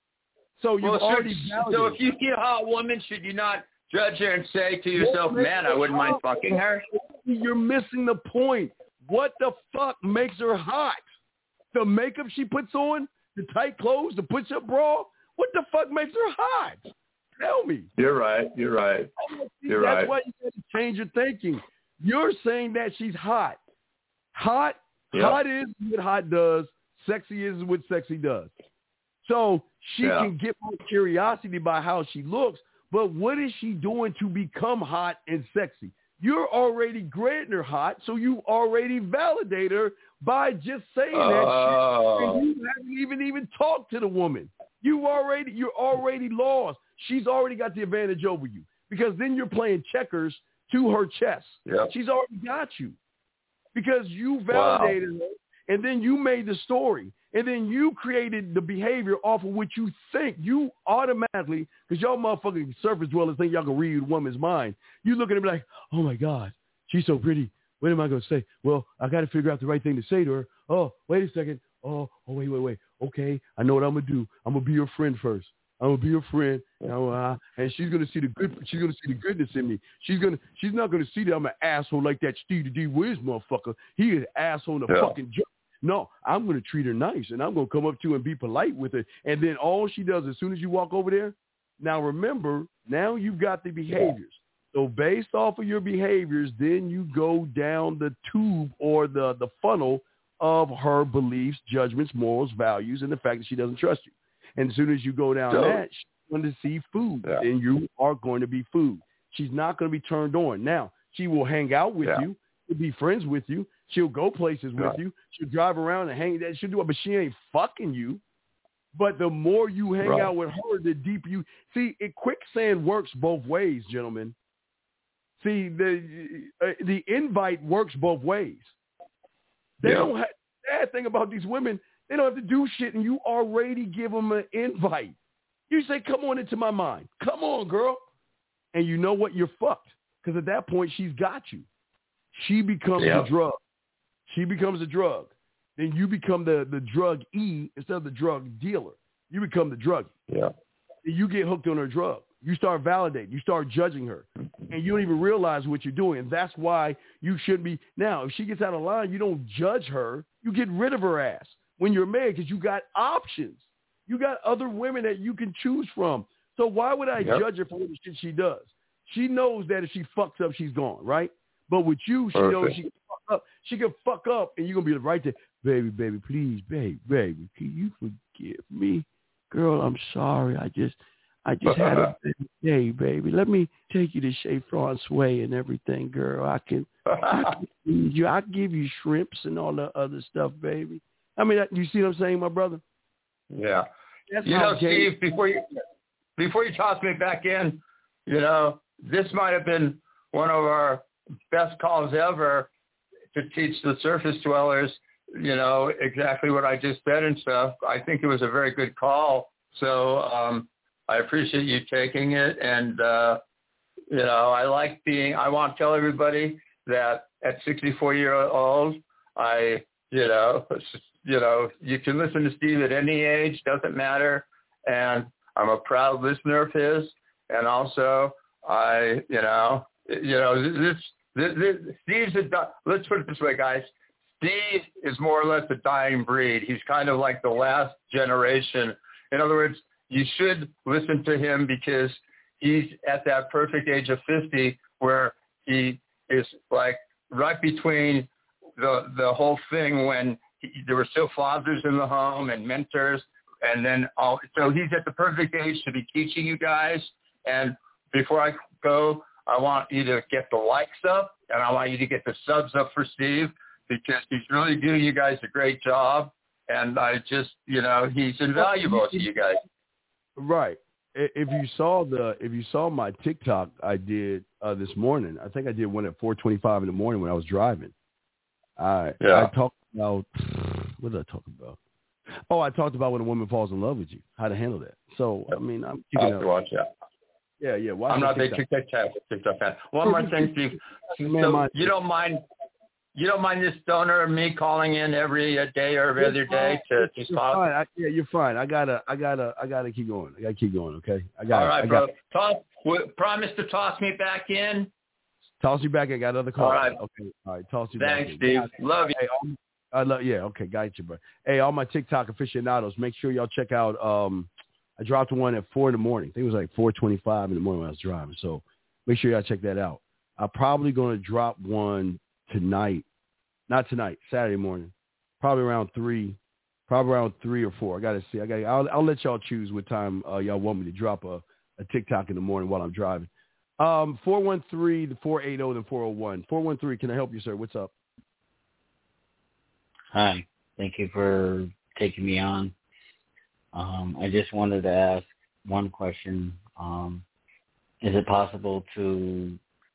So you've Well, should- already validated. so if you see a hot woman, should you not judge her and say to yourself, What man, makes I wouldn't her mind hot? fucking her? You're missing the point. What the fuck makes her hot? The makeup she puts on? The tight clothes? The push-up bra? What the fuck makes her hot? Tell me. You're right. You're right. You're That's right. why you got to change your thinking. You're saying that she's hot. Hot, Yep. hot is what hot does. Sexy is what sexy does. So she Yeah. can get more curiosity by how she looks, but what is she doing to become hot and sexy? You're already grading her hot, so you already validate her by just saying that Oh. shit, and you haven't even even talked to the woman. You already you're already lost. She's already got the advantage over you because then you're playing checkers to her chess. Yep. She's already got you because you Wow. validated her, and then you made the story, and then you created the behavior off of what you think. You automatically, because y'all motherfucking surface dwellers think y'all can read a woman's mind. You look at her like, oh my God, she's so pretty. What am I going to say? Well, I got to figure out the right thing to say to her. Oh, wait a second. Oh, oh, wait, wait, wait. Okay, I know what I'm gonna do. I'm gonna be your friend first. I'm gonna be your friend, uh, and she's gonna see the good. She's gonna see the goodness in me. She's gonna. She's not gonna see that I'm an asshole like that Steve D. Wiz motherfucker. He is an asshole in a Yeah. fucking joke. No, I'm gonna treat her nice, and I'm gonna come up to her and be polite with her. And then all she does as soon as you walk over there. Now remember, now you've got the behaviors. So based off of your behaviors, then you go down the tube or the the funnel of her beliefs, judgments, morals, values, and the fact that she doesn't trust you. And as soon as you go down So- that, she's going to see food, Yeah. and you are going to be food. She's not going to be turned on. Now, she will hang out with Yeah. you. She'll be friends with you. She'll go places with Right. you. She'll drive around and hang. That she'll do it, but she ain't fucking you. But the more you hang Right. out with her, the deeper you see. It quicksand works both ways, gentlemen. See, the uh, the invite works both ways. They Yeah. don't have, bad thing about these women, they don't have to do shit, and you already give them an invite. You say, come on into my mind. Come on, girl. And you know what? You're fucked. Because at that point, she's got you. She becomes Yeah. the drug. She becomes the drug. Then you become the, the drug E instead of the drug dealer. You become the drug. Yeah. You get hooked on her drug. You start validating. You start judging her. And you don't even realize what you're doing. And that's why you shouldn't be. Now, if she gets out of line, you don't judge her. You get rid of her ass when you're married because you got options. You got other women that you can choose from. So why would I Yep. judge her for what the shit she does? She knows that if she fucks up, she's gone, right? But with you, she Perfect. knows she can fuck up. She can fuck up, and you're going to be right there. Baby, baby, please, baby, baby, can you forgive me? Girl, I'm sorry. I just... I just had a bad day, baby. Let me take you to Chez Francois and everything, girl. I can, I can feed you. I give you shrimps and all the other stuff, baby. I mean, you see what I'm saying, my brother? Yeah. That's You how know, gay- Steve, before you before you toss me back in, you know, this might have been one of our best calls ever to teach the surface dwellers, you know, exactly what I just said and stuff. I think it was a very good call. So um, I appreciate you taking it. And, uh, you know, I like being, I want to tell everybody that at sixty-four years old, I, you know, you know, you can listen to Steve at any age, doesn't matter. And I'm a proud listener of his. And also I, you know, you know, this, this, this Steve's a, let's put it this way, guys. Steve is more or less a dying breed. He's kind of like the last generation. In other words, you should listen to him because he's at that perfect age of fifty where he is like right between the the whole thing when he, there were still fathers in the home and mentors. And then all, so he's at the perfect age to be teaching you guys And before I go, I want you to get the likes up, and I want you to get the subs up for Steve, because he's really doing you guys a great job. And I just, you know, he's invaluable to you guys. Right. If you saw the, if you saw my TikTok I did uh, this morning, I think I did one at four twenty-five in the morning when I was driving. I, yeah. I talked about, what did I talk about? Oh, I talked about when a woman falls in love with you, how to handle that. So, I mean, I'm keeping I'll have to watch that. Yeah, yeah. Watch I'm not a TikTok. TikTok TikTok fan. One more thing, Steve. So you don't mind, you don't mind this donor of me calling in every uh, day or every other day to, to you're talk? fine. I, yeah, you're fine. I gotta, I gotta, I gotta keep going. I gotta keep going. Okay. I got. All right, I bro. got, Toss, w- promise to toss me back in. Toss you back. I got another call. All right. Okay. All right. Toss you Thanks, back. Thanks, Steve. Love you. Hey, all, I love. Yeah. Okay. Got you, bro. Hey, all my TikTok aficionados, make sure y'all check out. Um, I dropped one at four in the morning. I think it was like four twenty-five in the morning when I was driving. So make sure y'all check that out. I'm probably going to drop one tonight. Not tonight, Saturday morning. Probably around three. Probably around three or four. I got to see. I got. I'll, I'll let y'all choose what time uh, y'all want me to drop a, a TikTok in the morning while I'm driving. Um, four one three, the four eight zero, then four oh one. four one three, can I help you, sir? What's up? Hi. Thank you for taking me on. Um, I just wanted to ask one question. Um, is it possible to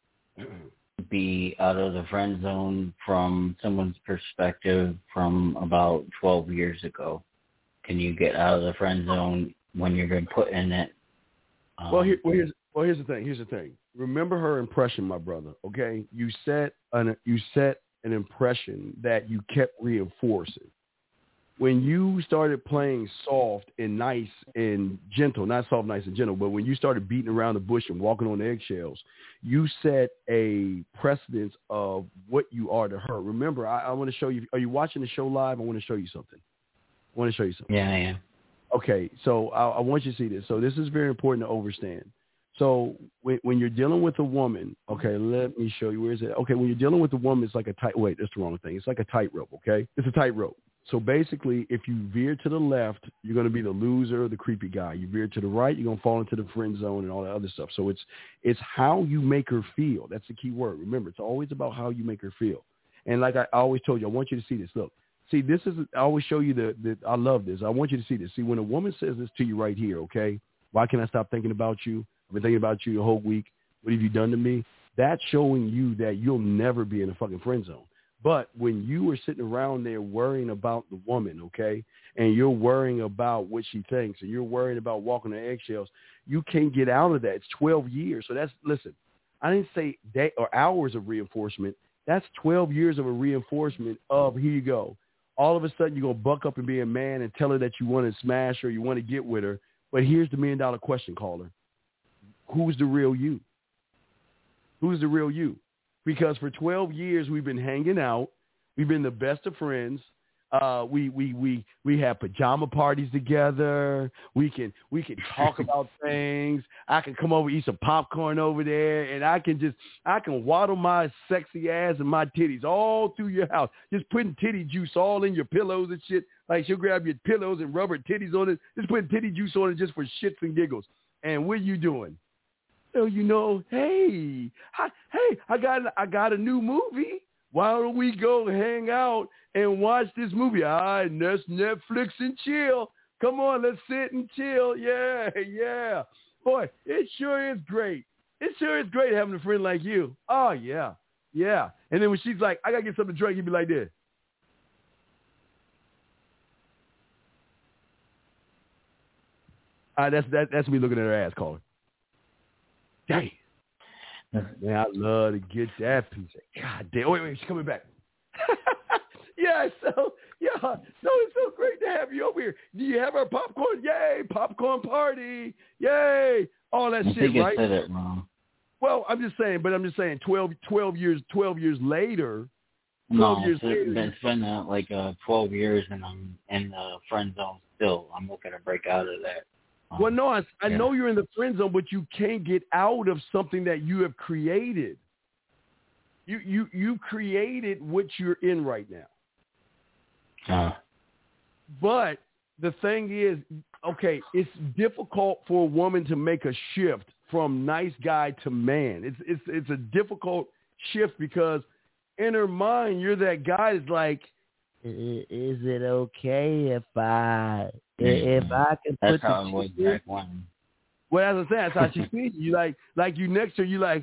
be out of the friend zone from someone's perspective from about twelve years ago? Can you get out of the friend zone when you've been put in it? Um, well, here, well, here's well, here's the thing. Here's the thing. Remember her impression, my brother. Okay, you set an you set an impression that you kept reinforcing. When you started playing soft and nice and gentle, not soft, nice and gentle, but when you started beating around the bush and walking on eggshells, you set a precedence of what you are to her. Remember, I, I want to show you. Are you watching the show live? I want to show you something. I want to show you something. Yeah, I am. Okay, so I, I want you to see this. So this is very important to understand. So when, when you're dealing with a woman, okay, let me show you. Where is it? Okay, when you're dealing with a woman, it's like a tight, wait, that's the wrong thing. It's like a tightrope, okay? It's a tightrope. So basically, if you veer to the left, you're going to be the loser, the creepy guy. You veer to the right, you're going to fall into the friend zone and all that other stuff. So it's it's how you make her feel. That's the key word. Remember, it's always about how you make her feel. And like I always told you, I want you to see this. Look, see, this is, I always show you the, the, I love this. I want you to see this. See, when a woman says this to you right here, okay, why can't I stop thinking about you? I've been thinking about you the whole week. What have you done to me? That's showing you that you'll never be in a fucking friend zone. But when you are sitting around there worrying about the woman, okay, and you're worrying about what she thinks and you're worrying about walking on eggshells, you can't get out of that. It's twelve years. So that's, listen, I didn't say day or hours of reinforcement. That's twelve years of a reinforcement of, here you go. All of a sudden, you're going to buck up and be a man and tell her that you want to smash her, you want to get with her. But here's the million dollar question, caller. Who's the real you? Who's the real you? Because for twelve years, we've been hanging out. We've been the best of friends. Uh, we we we we have pajama parties together. We can we can talk about things. I can come over, eat some popcorn over there, and I can just I can waddle my sexy ass and my titties all through your house, just putting titty juice all in your pillows and shit. Like she'll grab your pillows and rub her titties on it, just putting titty juice on it just for shits and giggles. And what are you doing? So you know, hey, I, hey, I got I got a new movie. Why don't we go hang out and watch this movie? All right, let's Netflix and chill. Come on, let's sit and chill. Yeah, yeah. Boy, it sure is great. It sure is great having a friend like you. Oh, yeah, yeah. And then when she's like, I got to get something to drink, you'd be like this. All right, that's, that, that's me looking at her ass, caller. Dang. Man, I love to get that piece of, God damn. Wait, wait, she's coming back. Yeah, so, yeah. No, it's so great to have you over here. Do you have our popcorn? Yay, popcorn party. Yay. All that I shit, think right? I said it wrong. Well, I'm just saying, but I'm just saying twelve, twelve years, twelve years later, twelve no, years it's later. been spent uh, like uh, twelve years and I'm in the friend zone still. I'm looking to break out of that. Um, Well, no, I, I yeah. know you're in the friend zone, but you can't get out of something that you have created. You you you created what you're in right now. Uh, But the thing is, okay, it's difficult for a woman to make a shift from nice guy to man. It's it's it's a difficult shift because in her mind, you're that guy that's like, is it okay if I if I can That's put how the it was chicken? back when. Well, as I said, that's how she sees you. You like like you next to her, you like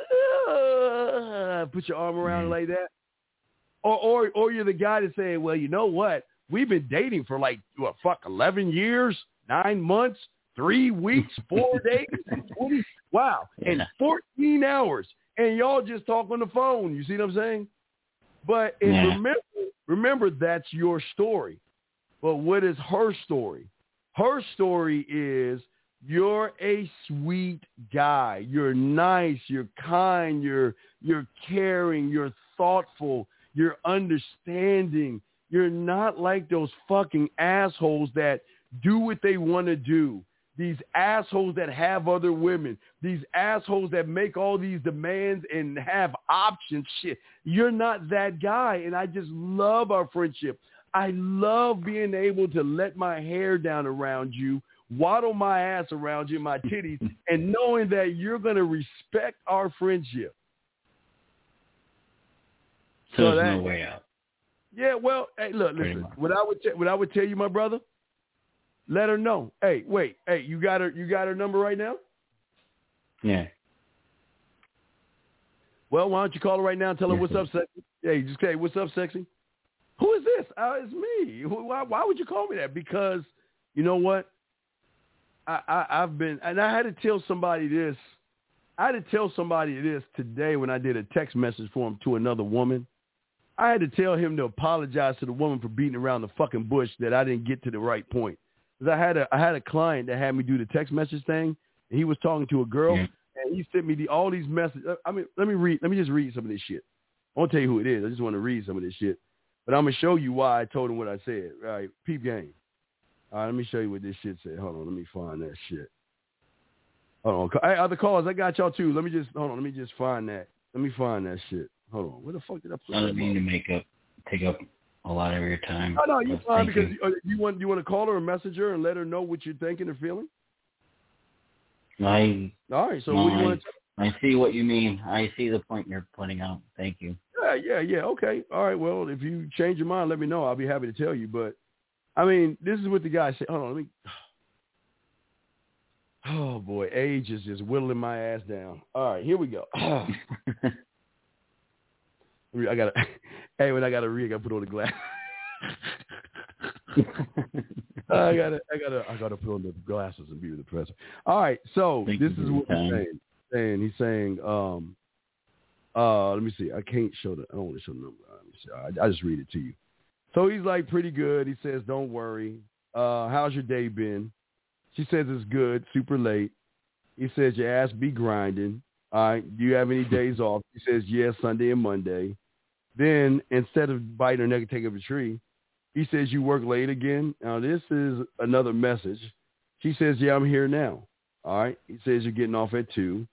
uh, put your arm around her like that. Or or or you're the guy that say, well, you know what? We've been dating for like what fuck eleven years, nine months, three weeks, four days, twenty wow, and fourteen hours, and y'all just talk on the phone. You see what I'm saying? But and Yeah. remember, remember that's your story. But what is her story? Her story is you're a sweet guy. You're nice. You're kind. You're you're caring. You're thoughtful. You're understanding. You're not like those fucking assholes that do what they want to do. These assholes that have other women. These assholes that make all these demands and have options. Shit. You're not that guy. And I just love our friendship. I love being able to let my hair down around you, waddle my ass around you, my titties, and knowing that you're going to respect our friendship. So there's that, no way out. Yeah, well, hey, look, Pretty listen. much. What I would t- what I would tell you, my brother, let her know. Hey, wait, hey, you got her you got her number right now? Yeah. Well, why don't you call her right now and tell her Yes, what's sir. up, sexy? Hey, just say, what's up, sexy? Who is this? Uh, it's me. Why, why would you call me that? Because you know what? I, I, I've been, and I had to tell somebody this. I had to tell somebody this today when I did a text message for him to another woman. I had to tell him to apologize to the woman for beating around the fucking bush that I didn't get to the right point. Because I had a I had a client that had me do the text message thing, and he was talking to a girl, Yeah. and he sent me the, all these messages. I mean, let me read. Let me just read some of this shit. I won't tell you who it is. I just want to read some of this shit. But I'm gonna show you why I told him what I said. All right, peep game. All right, let me show you what this shit said. Hold on, let me find that shit. Hold on. Hey, other callers, I got y'all too. Let me just hold on. Let me just find that. Let me find that shit. Hold on. Where the fuck did I put I that? don't mean to make up, take up a lot of your time. Oh no, you're but fine thank because you. you, uh, you want you want to call her or message her and let her know what you're thinking or feeling. I, All right. So no, what do you I, want to? I see what you mean. I see the point you're putting out. Thank you. Yeah, yeah, yeah. Okay. All right. Well, if you change your mind, let me know. I'll be happy to tell you. But I mean, this is what the guy said. Hold on. Let me. Oh boy, age is just whittling my ass down. All right, here we go. I gotta. Hey, when I gotta read, I gotta put on the glass. I gotta, I gotta, I gotta put on the glasses and be with the professor. All right, so Thank this you is for what your he's time. saying. Saying he's saying, um, uh, let me see. I can't show the. I don't want to show the number. Let me see. I, I just read it to you. So he's like pretty good. He says, "Don't worry. Uh, how's your day been?" She says it's good. Super late. He says your ass be grinding. All right. Do you have any days off? He says yes, Sunday and Monday. Then instead of biting her neck and taking up a tree, he says you work late again. Now this is another message. She says, yeah, I'm here now. All right. He says you're getting off at two.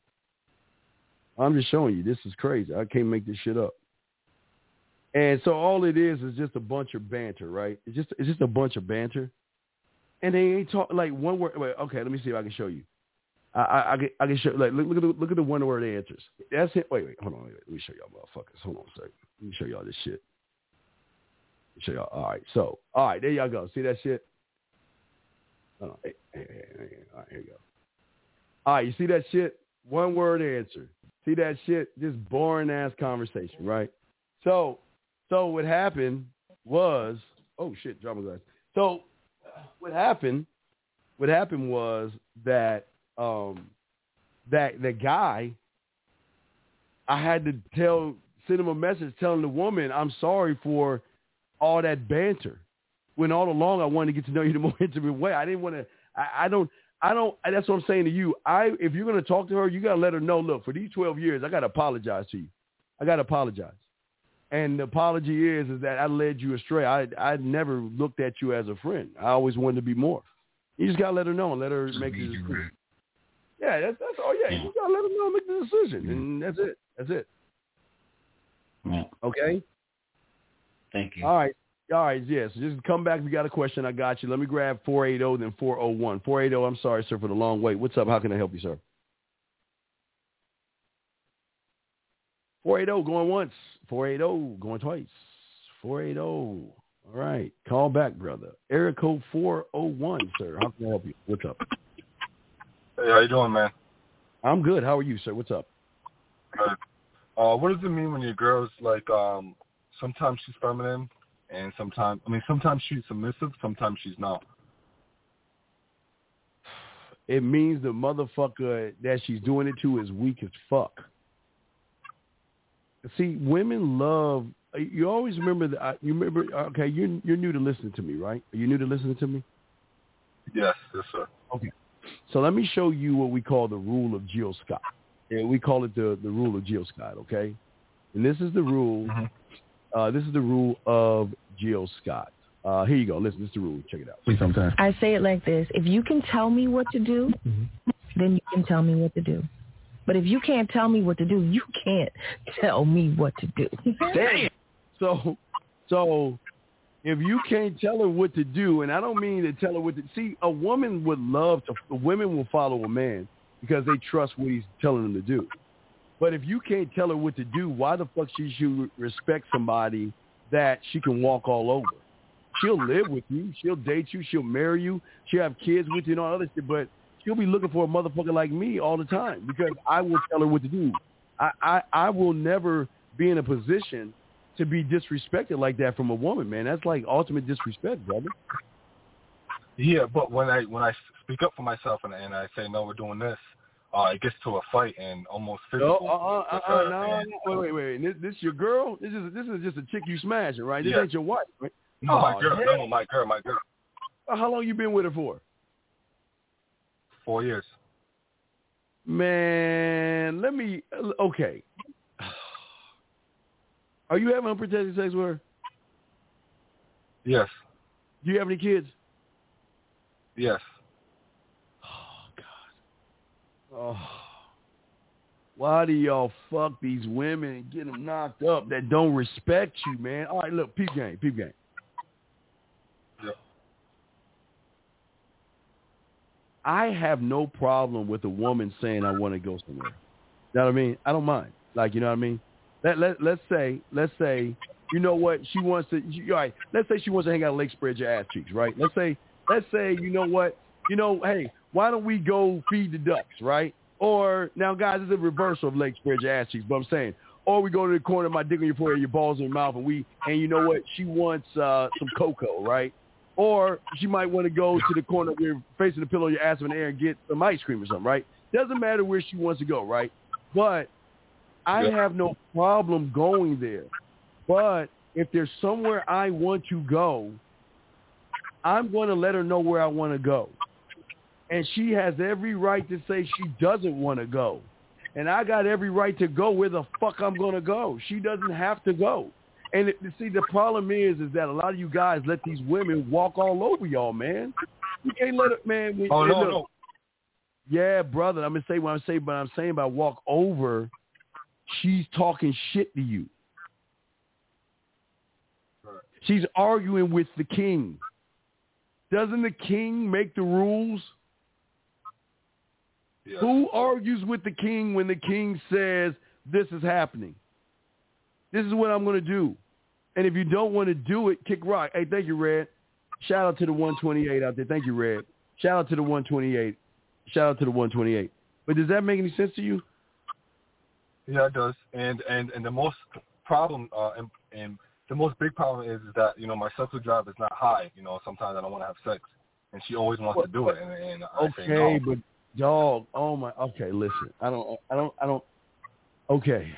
I'm just showing you. This is crazy. I can't make this shit up. And so all it is is just a bunch of banter, right? It's just it's just a bunch of banter. And they ain't talk like one word. Wait, okay, let me see if I can show you. I I, I can I can show like look, look at the look at the one word answers. That's it. Wait wait hold on wait, wait. Let me show y'all motherfuckers. Hold on a second. Let me show y'all this shit. Let me show y'all. All right. So all right, there y'all go. See that shit? Hold on. Hey, hey, hey, hey. All right, here you go. All right, you see that shit? One word answer. See that shit? Just boring ass conversation, right? So so what happened was oh shit, drop my glass. So what happened? What happened was that um, that the guy, I had to tell, send him a message telling the woman, I'm sorry for all that banter. When all along I wanted to get to know you the more intimate way. I didn't want to. I, I don't. I don't. That's what I'm saying to you. I if you're gonna talk to her, you gotta let her know. Look, for these twelve years, I gotta apologize to you. I gotta apologize. And the apology is is that I led you astray. I I never looked at you as a friend. I always wanted to be more. You just gotta let her know and let her make the decision. Yeah, that's that's all. Yeah, yeah. you gotta let her know and make the decision, and that's it. That's it. Yeah. Okay. Thank you. All right. All right. Yes. Yeah, so just come back if you got a question. I got you. Let me grab four eight zero then four oh one. four eight zero. I'm sorry, sir, for the long wait. What's up? How can I help you, sir? four eighty going once. four eighty going twice. four eighty. All right. Call back, brother. Area code four oh one, sir. How can I help you? What's up? Hey, how you doing, man? I'm good. How are you, sir? What's up? Good. Uh, what does it mean when your girl's like, um, sometimes she's feminine and sometimes, I mean, sometimes she's submissive, sometimes she's not? It means the motherfucker that she's doing it to is weak as fuck. See, women love. You always remember that. You remember? Okay, you're you're new to listening to me, right? Are you new to listening to me? Yes, yes, sir. Okay. So let me show you what we call the rule of Jill Scott. Yeah, we call it the, the rule of Jill Scott. Okay, and this is the rule. Mm-hmm. Uh, this is the rule of Jill Scott. Uh, here you go. Listen, this is the rule. Check it out. Please sometimes. I say it like this: if you can tell me what to do, mm-hmm. then you can tell me what to do. But if you can't tell me what to do, you can't tell me what to do. Damn. So, so if you can't tell her what to do, and I don't mean to tell her what to see, a woman would love to. Women will follow a man because they trust what he's telling them to do. But if you can't tell her what to do, why the fuck she should respect somebody that she can walk all over? She'll live with you. She'll date you. She'll marry you. She'll have kids with you and all other shit. But she'll be looking for a motherfucker like me all the time because I will tell her what to do. I, I, I will never be in a position to be disrespected like that from a woman, man. That's like ultimate disrespect, brother. Yeah, but when I when I speak up for myself and, and I say, no, we're doing this, uh, it gets to a fight and almost physical. No, uh, uh, uh, uh, no, no, wait, wait, wait. This, this your girl? This is this is just a chick you smashing, right? This yeah. ain't your wife, right? No, oh, my girl. hell. No, my girl, my girl. How long you been with her for? Four years. Man, let me. Okay. Are you having unprotected sex with her? Yes. Do you have any kids? Yes. Oh God. Oh. Why do y'all fuck these women and get them knocked up that don't respect you, man? All right, look, peep game, peep game. Yeah. I have no problem with a woman saying I want to go somewhere. You know what I mean? I don't mind. Like, you know what I mean? Let, let, let's say, let's say, you know what, she wants to, you, all right, let's say she wants to hang out at Lake, spread your ass cheeks, right? Let's say, let's say, you know what, you know, hey, why don't we go feed the ducks, right? Or, now guys, it's a reversal of Lake, spread your ass cheeks, but I'm saying, or we go to the corner, my dick on your forehead, your balls in your mouth, and we, and you know what, she wants uh, some cocoa, right? Or she might want to go to the corner where you're facing the pillow, your ass in the air and get some ice cream or something, right? Doesn't matter where she wants to go, right? But I have no problem going there. But if there's somewhere I want to go, I'm going to let her know where I want to go. And she has every right to say she doesn't want to go. And I got every right to go where the fuck I'm going to go. She doesn't have to go. And it, see, the problem is, is that a lot of you guys let these women walk all over y'all, man. You can't let it, man. When, oh, no, look, no. Yeah, brother, I'm going to say what I'm saying, but I'm saying by walk over, she's talking shit to you. Right. She's arguing with the king. Doesn't the king make the rules? Yeah. Who argues with the king when the king says, this is happening? This is what I'm going to do. And if you don't want to do it, kick rock. Hey, thank you, Red. Shout out to the one twenty-eight out there. Thank you, Red. Shout out to the one twenty-eight. Shout out to the one twenty-eight. But does that make any sense to you? Yeah, it does. And and, and the most problem, uh, and, and the most big problem is, is that, you know, my sexual drive is not high. You know, sometimes I don't want to have sex. And she always wants what, to do it. And, and I okay, say no. but dog, oh my, okay, listen. I don't, I don't, I don't, okay.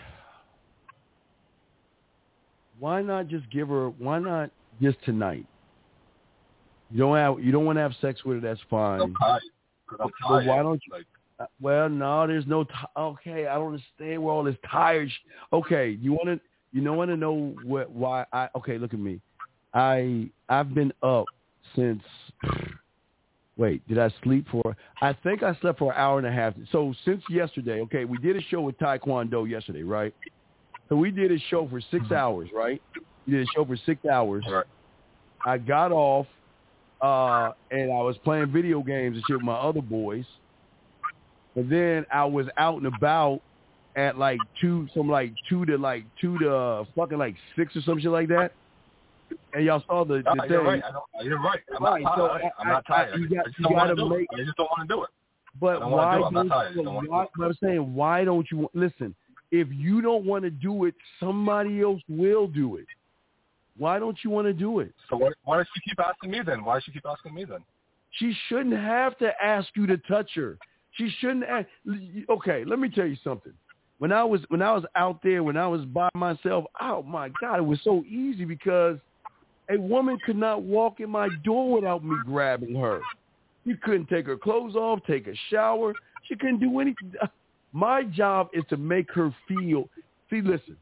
Why not just give her, why not just tonight? You don't have, you don't want to have sex with her, that's fine. I'm tired. I'm tired. But why don't you? Like, well, no, there's no. T- okay, I don't understand where all this tired. Sh- okay, you want to, you don't want to know what? Why? I okay. Look at me. I I've been up since. Wait, did I sleep for? I think I slept for an hour and a half. So since yesterday, okay, we did a show with Taekwondo yesterday, right? So we did a show for six mm-hmm. hours, right? We did a show for six hours. Right. I got off, uh, and I was playing video games and shit with my other boys. And then I was out and about at like two, some like two to like two to uh, fucking like six or some shit like that. And y'all saw the, the uh, thing. You're right. I don't, you're right. I'm right. not tired. So I'm not tired. I, I, you got, I just don't want to do make, it. I just don't want to do it. But I don't why want to do it. I'm not tired. don't, don't why, but I'm saying, why don't you listen? If you don't want to do it, somebody else will do it. Why don't you want to do it? So why, why does she keep asking me then? Why does she keep asking me then? She shouldn't have to ask you to touch her. She shouldn't. Ask, okay, let me tell you something. When I was when I was out there, when I was by myself, oh my God, it was so easy because a woman could not walk in my door without me grabbing her. She couldn't take her clothes off, take a shower. She couldn't do anything. My job is to make her feel. See, listen.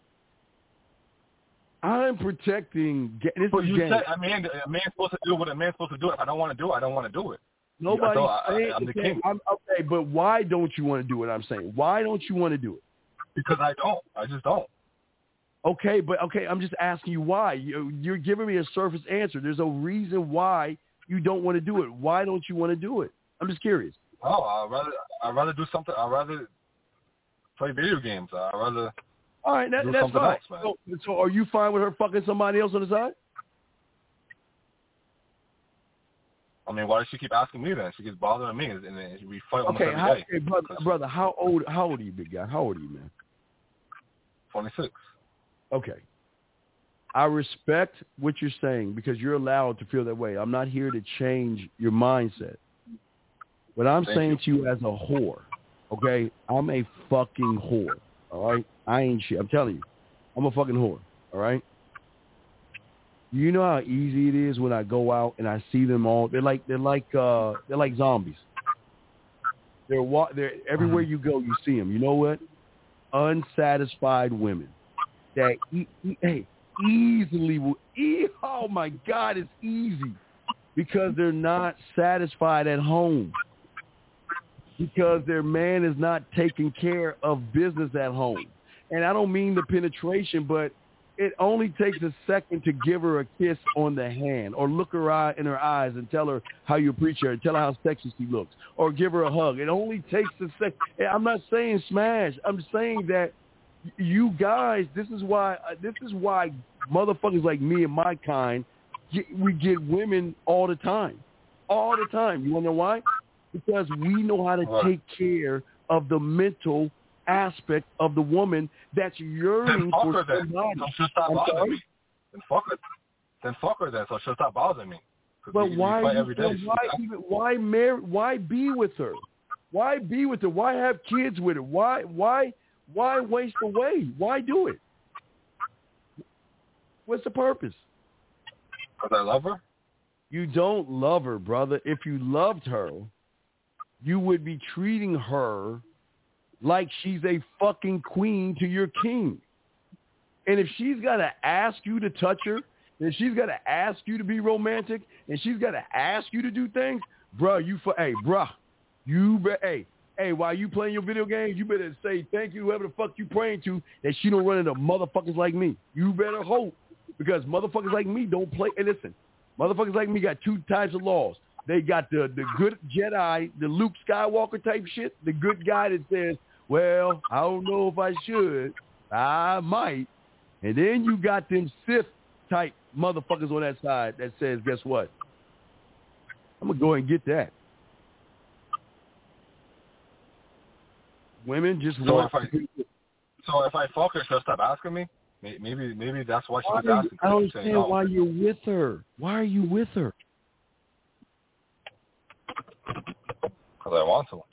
I'm protecting. This but is you game. said a man, a man's supposed to do what a man's supposed to do. If I don't want to do it, I don't want to do it. Nobody's I, saying. I, I'm the okay, king. I'm, okay, but why don't you want to do it? I'm saying, why don't you want to do it? Because I don't. I just don't. Okay, but okay, I'm just asking you why. You, you're giving me a surface answer. There's a reason why you don't want to do it. Why don't you want to do it? I'm just curious. Oh, I'd rather I'd rather do something. I'd rather play video games. I'd rather. All right, that, do that's something fine. else, man. So, so are you fine with her fucking somebody else on the side? I mean, why does she keep asking me then? She keeps bothering me, and then we fight almost Okay, every how, day. okay, brother, brother, how old how old are you, big guy? How old are you, man? twenty-six. Okay. I respect what you're saying because you're allowed to feel that way. I'm not here to change your mindset. What I'm Thank saying you. to you as a whore, okay, I'm a fucking whore, all right? I ain't shit. I'm telling you. I'm a fucking whore, all right? You know how easy it is when I go out and I see them all. They're like they're like uh, they're like zombies. They're wa- they're everywhere you go, you see them. You know what? Unsatisfied women that e- e- hey easily will. E- oh my God, it's easy because they're not satisfied at home. Because their man is not taking care of business at home. And I don't mean the penetration, but it only takes a second to give her a kiss on the hand or look her eye in her eyes and tell her how you appreciate her, tell her how sexy she looks, or give her a hug. It only takes a second. I'm not saying smash. I'm saying that you guys, this is why this is why motherfuckers like me and my kind, get, we get women all the time. All the time. You want to know why? Because we know how to take care of the mental aspect of the woman that's yearning then for fuck her somebody. then. So she'll stop I'm bothering sorry? me. Then fuck her. Then fuck her then. So she'll stop bothering me. But we, why? we fight You, every day. why even? Why marry? Why be with her? Why be with her? Why have kids with her? Why? Why? Why waste away? Why do it? What's the purpose? Because I love her. You don't love her, brother. If you loved her, you would be treating her like she's a fucking queen to your king. And if she's got to ask you to touch her, and she's got to ask you to be romantic, and she's got to ask you to do things, bro, you for, hey, bro, you, be, hey, hey, while you playing your video games, you better say thank you, whoever the fuck you praying to, that she don't run into motherfuckers like me. You better hope, because motherfuckers like me don't play. And listen, motherfuckers like me got two types of laws. They got the, the good Jedi, the Luke Skywalker type shit, the good guy that says, well, I don't know if I should. I might. And then you got them Sith type motherfuckers on that side that says, guess what? I'm going to go ahead and get that. Women just so want... If I, so if I fuck her, she'll stop asking me? Maybe maybe that's why she why keeps asking. I don't saying understand no. why you're with her. Why are you with her? Because I want to.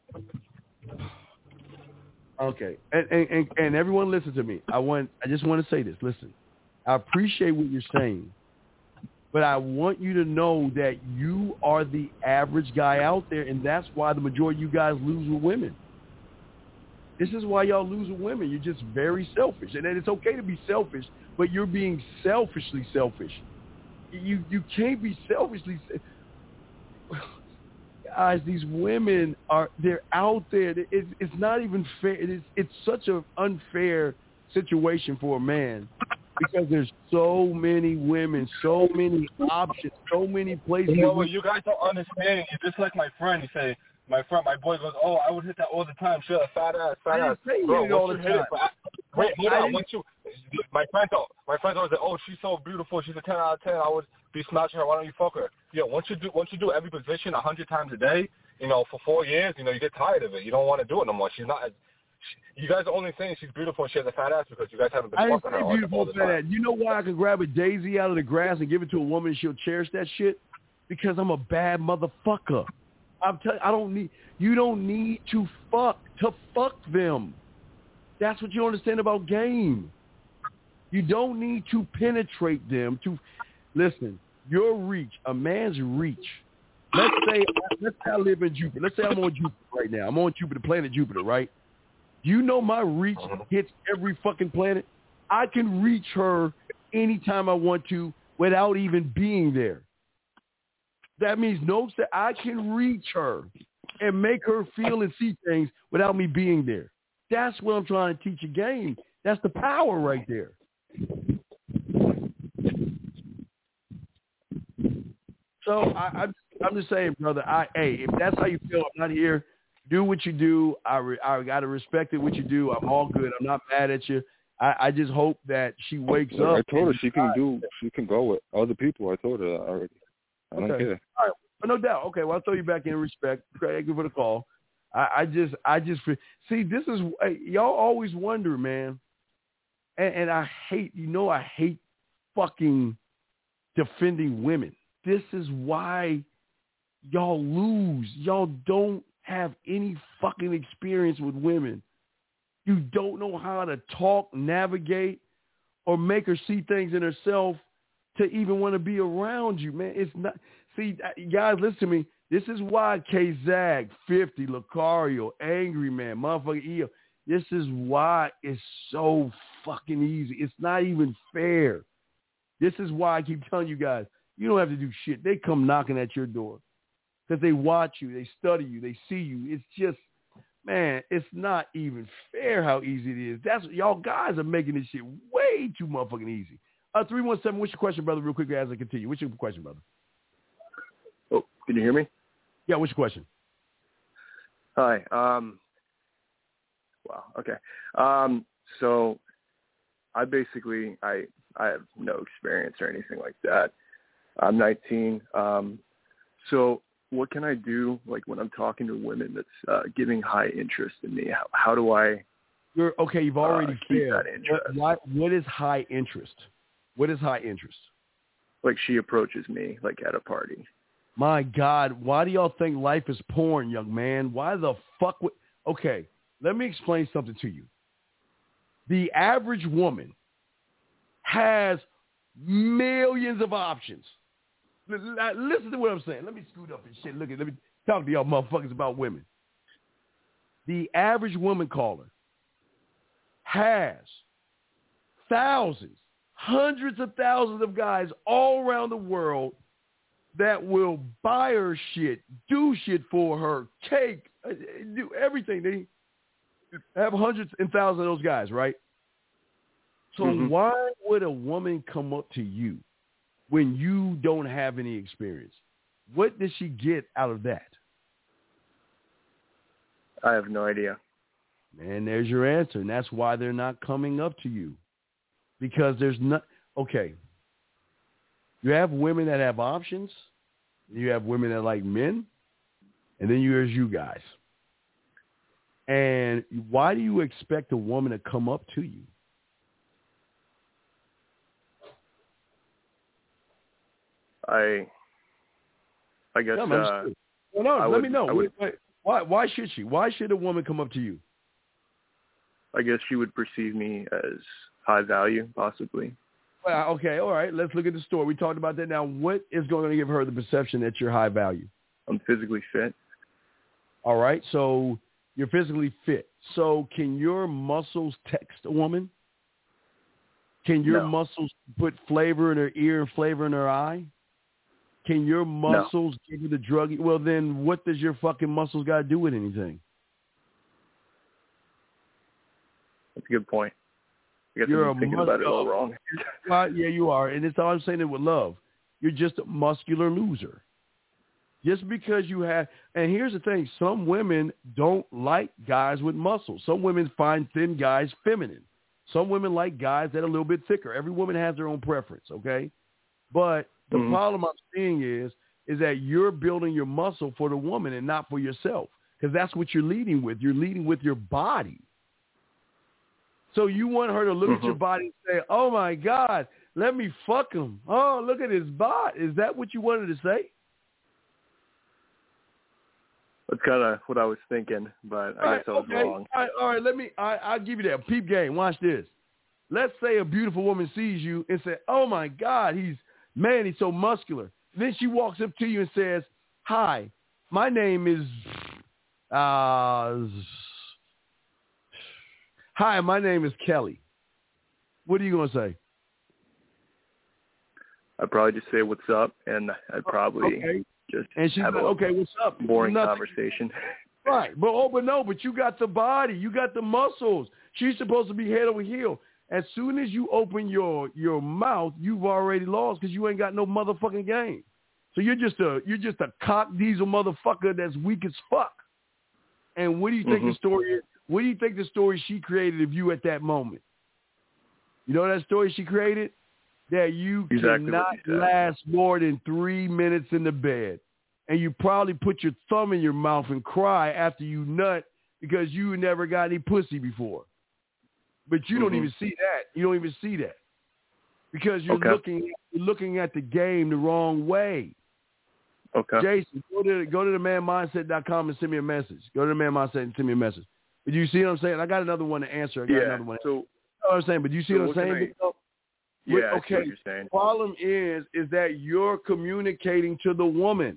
Okay, and, and and and everyone listen to me. I want. I just want to say this. Listen, I appreciate what you're saying, but I want you to know that you are the average guy out there, and that's why the majority of you guys lose with women. This is why y'all lose with women. You're just very selfish, and then it's okay to be selfish, but you're being selfishly selfish. You you can't be selfishly. Guys, these women are, they're out there. It's, it's not even fair. It is, it's such an unfair situation for a man because there's so many women, so many options, so many places. You know what? You guys don't understand. You're just like my friend. He say, my friend, my boy goes, oh, I would hit that all the time. She had a fat ass, fat I ass. didn't say you Bro, hit it all once the you hit time. it, I, wait, hold I on. didn't- Once you, my friends, my friends always say, oh, she's so beautiful. She's a ten out of ten. I would be smashing her. Why don't you fuck her? Yo, once you do, once you do every position a hundred times a day, you know, for four years, you know, you get tired of it. You don't want to do it no more. She's not. She, you guys are only saying she's beautiful and she has a fat ass because you guys haven't been I didn't fucking her say all, beautiful all the fat ass. time. You know why I could grab a daisy out of the grass and give it to a woman and she'll cherish that shit? Because I'm a bad motherfucker. I'm tell I don't need you don't need to fuck to fuck them. That's what you understand about game. You don't need to penetrate them to listen, your reach, a man's reach. Let's say let's say I live in Jupiter. Let's say I'm on Jupiter right now. I'm on Jupiter, planet Jupiter, right? You know my reach hits every fucking planet. I can reach her anytime I want to without even being there. That means no, I can reach her and make her feel and see things without me being there. That's what I'm trying to teach a game. That's the power right there. So I, I'm, I'm just saying, brother. I hey, if that's how you feel, I'm not here. Do what you do. I re, I gotta respect it. What you do, I'm all good. I'm not mad at you. I, I just hope that she wakes Look, up. I told her she can do. She can go with other people. I told her that already. I don't Okay. care. All right. But no doubt. Okay. Well, I'll throw you back in respect. Thank you for the call. I, I just, I just see. This is hey, y'all always wonder, man. And, and I hate, you know, I hate fucking defending women. This is why y'all lose. Y'all don't have any fucking experience with women. You don't know how to talk, navigate, or make her see things in herself to even want to be around you, man. It's not. See, guys, listen to me. This is why K-Zag, fifty, Lucario, Angry Man, motherfucking E O. This is why it's so fucking easy. It's not even fair. This is why I keep telling you guys, you don't have to do shit. They come knocking at your door because they watch you, they study you, they see you. It's just, man, it's not even fair how easy it is. That's y'all guys are making this shit way too motherfucking easy. Uh, three one seven, what's your question, brother, real quick as I continue? What's your question, brother? Oh, can you hear me? Yeah, what's your question? Hi. Um, wow, okay. Um, so I basically, I, I have no experience or anything like that. I'm nineteen. Um, so what can I do, like, when I'm talking to women that's uh, giving high interest in me? How, how do I You're okay. You've already uh, keep failed. that interest? What, what, what is high interest? What is high interest? Like, she approaches me, like, at a party. My God, why do y'all think life is porn, young man? Why the fuck would... Okay, let me explain something to you. The average woman has millions of options. L- l- listen to what I'm saying. Let me scoot up and shit. Look at, let me talk to y'all motherfuckers about women. The average woman caller has thousands, hundreds of thousands of guys all around the world that will buy her shit, do shit for her, cake, do everything. They have hundreds and thousands of those guys, right? So mm-hmm. why would a woman come up to you when you don't have any experience? What does she get out of that? I have no idea. And there's your answer. And that's why they're not coming up to you. Because there's not, okay. You have women that have options. You have women that like men. And then there's you guys. And why do you expect a woman to come up to you? I, I guess. No, uh, well, no I let would, me know. I would, why? Why should she? Why should a woman come up to you? I guess she would perceive me as high value, possibly. Well, okay, all right. Let's look at the story. We talked about that. Now, what is going to give her the perception that you're high value? I'm physically fit. All right, so you're physically fit. So can your muscles text a woman? Can your no. muscles put flavor in her ear and flavor in her eye? Can your muscles no. give you the drug? Well, then what does your fucking muscles got to do with anything? That's a good point. I guess You're I'm a thinking mus- about it all wrong. Well, yeah, you are. And it's all I'm saying it with love. You're just a muscular loser. Just because you have, and here's the thing, some women don't like guys with muscles. Some women find thin guys feminine. Some women like guys that are a little bit thicker. Every woman has their own preference, okay? But the mm-hmm. problem I'm seeing is, is that you're building your muscle for the woman and not for yourself, because that's what you're leading with. You're leading with your body. So you want her to look mm-hmm. at your body and say, oh, my God, let me fuck him. Oh, look at his body. Is that what you wanted to say? That's kind of what I was thinking, but I all guess right, I was okay. wrong. All right, all right, let me, I, I'll give you that. Peep game. Watch this. Let's say a beautiful woman sees you and says, oh, my God, he's, man, he's so muscular. Then she walks up to you and says, hi, my name is, uh, hi, my name is Kelly. What are you going to say? I'd probably just say what's up, and I'd probably okay. just and she's have like, a okay, what's up? boring Nothing. conversation. Right, but oh, but no, but you got the body, you got the muscles. She's supposed to be head over heel. As soon as you open your your mouth, you've already lost because you ain't got no motherfucking game. So you're just a you're just a cock diesel motherfucker that's weak as fuck. And what do you think mm-hmm. the story is? What do you think the story she created of you at that moment? You know that story she created? That you exactly cannot last more than three minutes in the bed. And you probably put your thumb in your mouth and cry after you nut because you never got any pussy before. But you mm-hmm. don't even see that. You don't even see that. Because you're okay. looking you're looking at the game the wrong way. Okay. Jason, go to go to the man mindset dot com and send me a message. Go to the man mindset and send me a message. But you see what I'm saying? I got another one to answer. I got yeah. another one. So, you know what I'm saying? But you see so what I'm saying? I, yeah, okay. I see what you're saying. The problem is, is that you're communicating to the woman.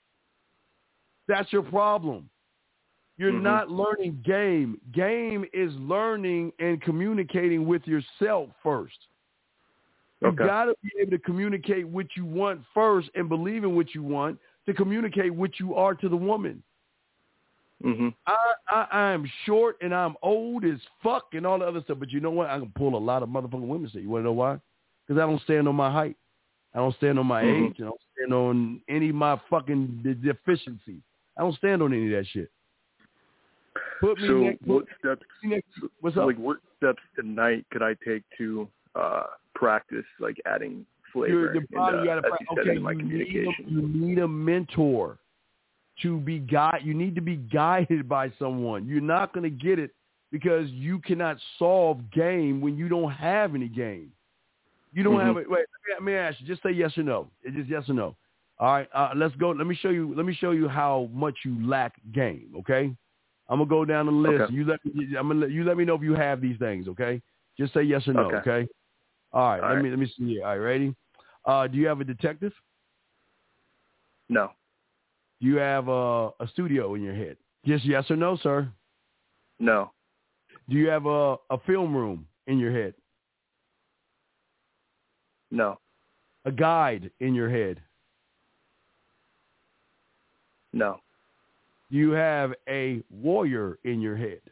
That's your problem. You're mm-hmm. not learning game. Game is learning and communicating with yourself first. You okay. got to be able to communicate what you want first and believe in what you want to communicate what you are to the woman. Mm-hmm. I, I, I am short and I'm old as fuck and all the other stuff. But you know what? I can pull a lot of motherfucking women. Say, you want to know why? Because I don't stand on my height. I don't stand on my mm-hmm. age. I don't stand on any of my fucking de- deficiencies. I don't stand on any of that shit. Put me so next, what put, steps? Next, what's so up? Like what steps tonight could I take to uh, practice like adding flavor the body, in, you uh, gotta, as you said, okay, in my you communication? Need a, you need a mentor to be guide. You need to be guided by someone. You're not going to get it because you cannot solve game when you don't have any game. You don't mm-hmm. have it. Wait, let me ask you. Just say yes or no. It's just yes or no. All right, uh, let's go. Let me show you. Let me show you how much you lack game. Okay, I'm gonna go down the list. Okay. You let me. I'm gonna let you let me know if you have these things. Okay, just say yes or no. Okay. Okay. All right. All let right. me let me see. All right, ready? Uh, do you have a detective? No. Do you have a, a studio in your head? Just yes or no, sir. No. Do you have a, a film room in your head? No. A guide in your head? No. Do you have a warrior in your head?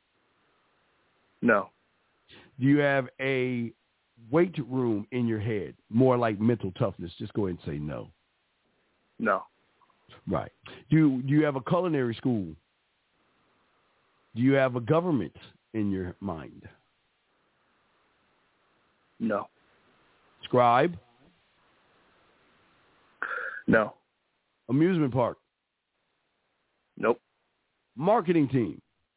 No. Do you have a weight room in your head? More like mental toughness. Just go ahead and say no. No. Right. Do you, do you have a culinary school? Do you have a government in your mind? No. Scribe? No. Amusement park? Nope. Marketing team?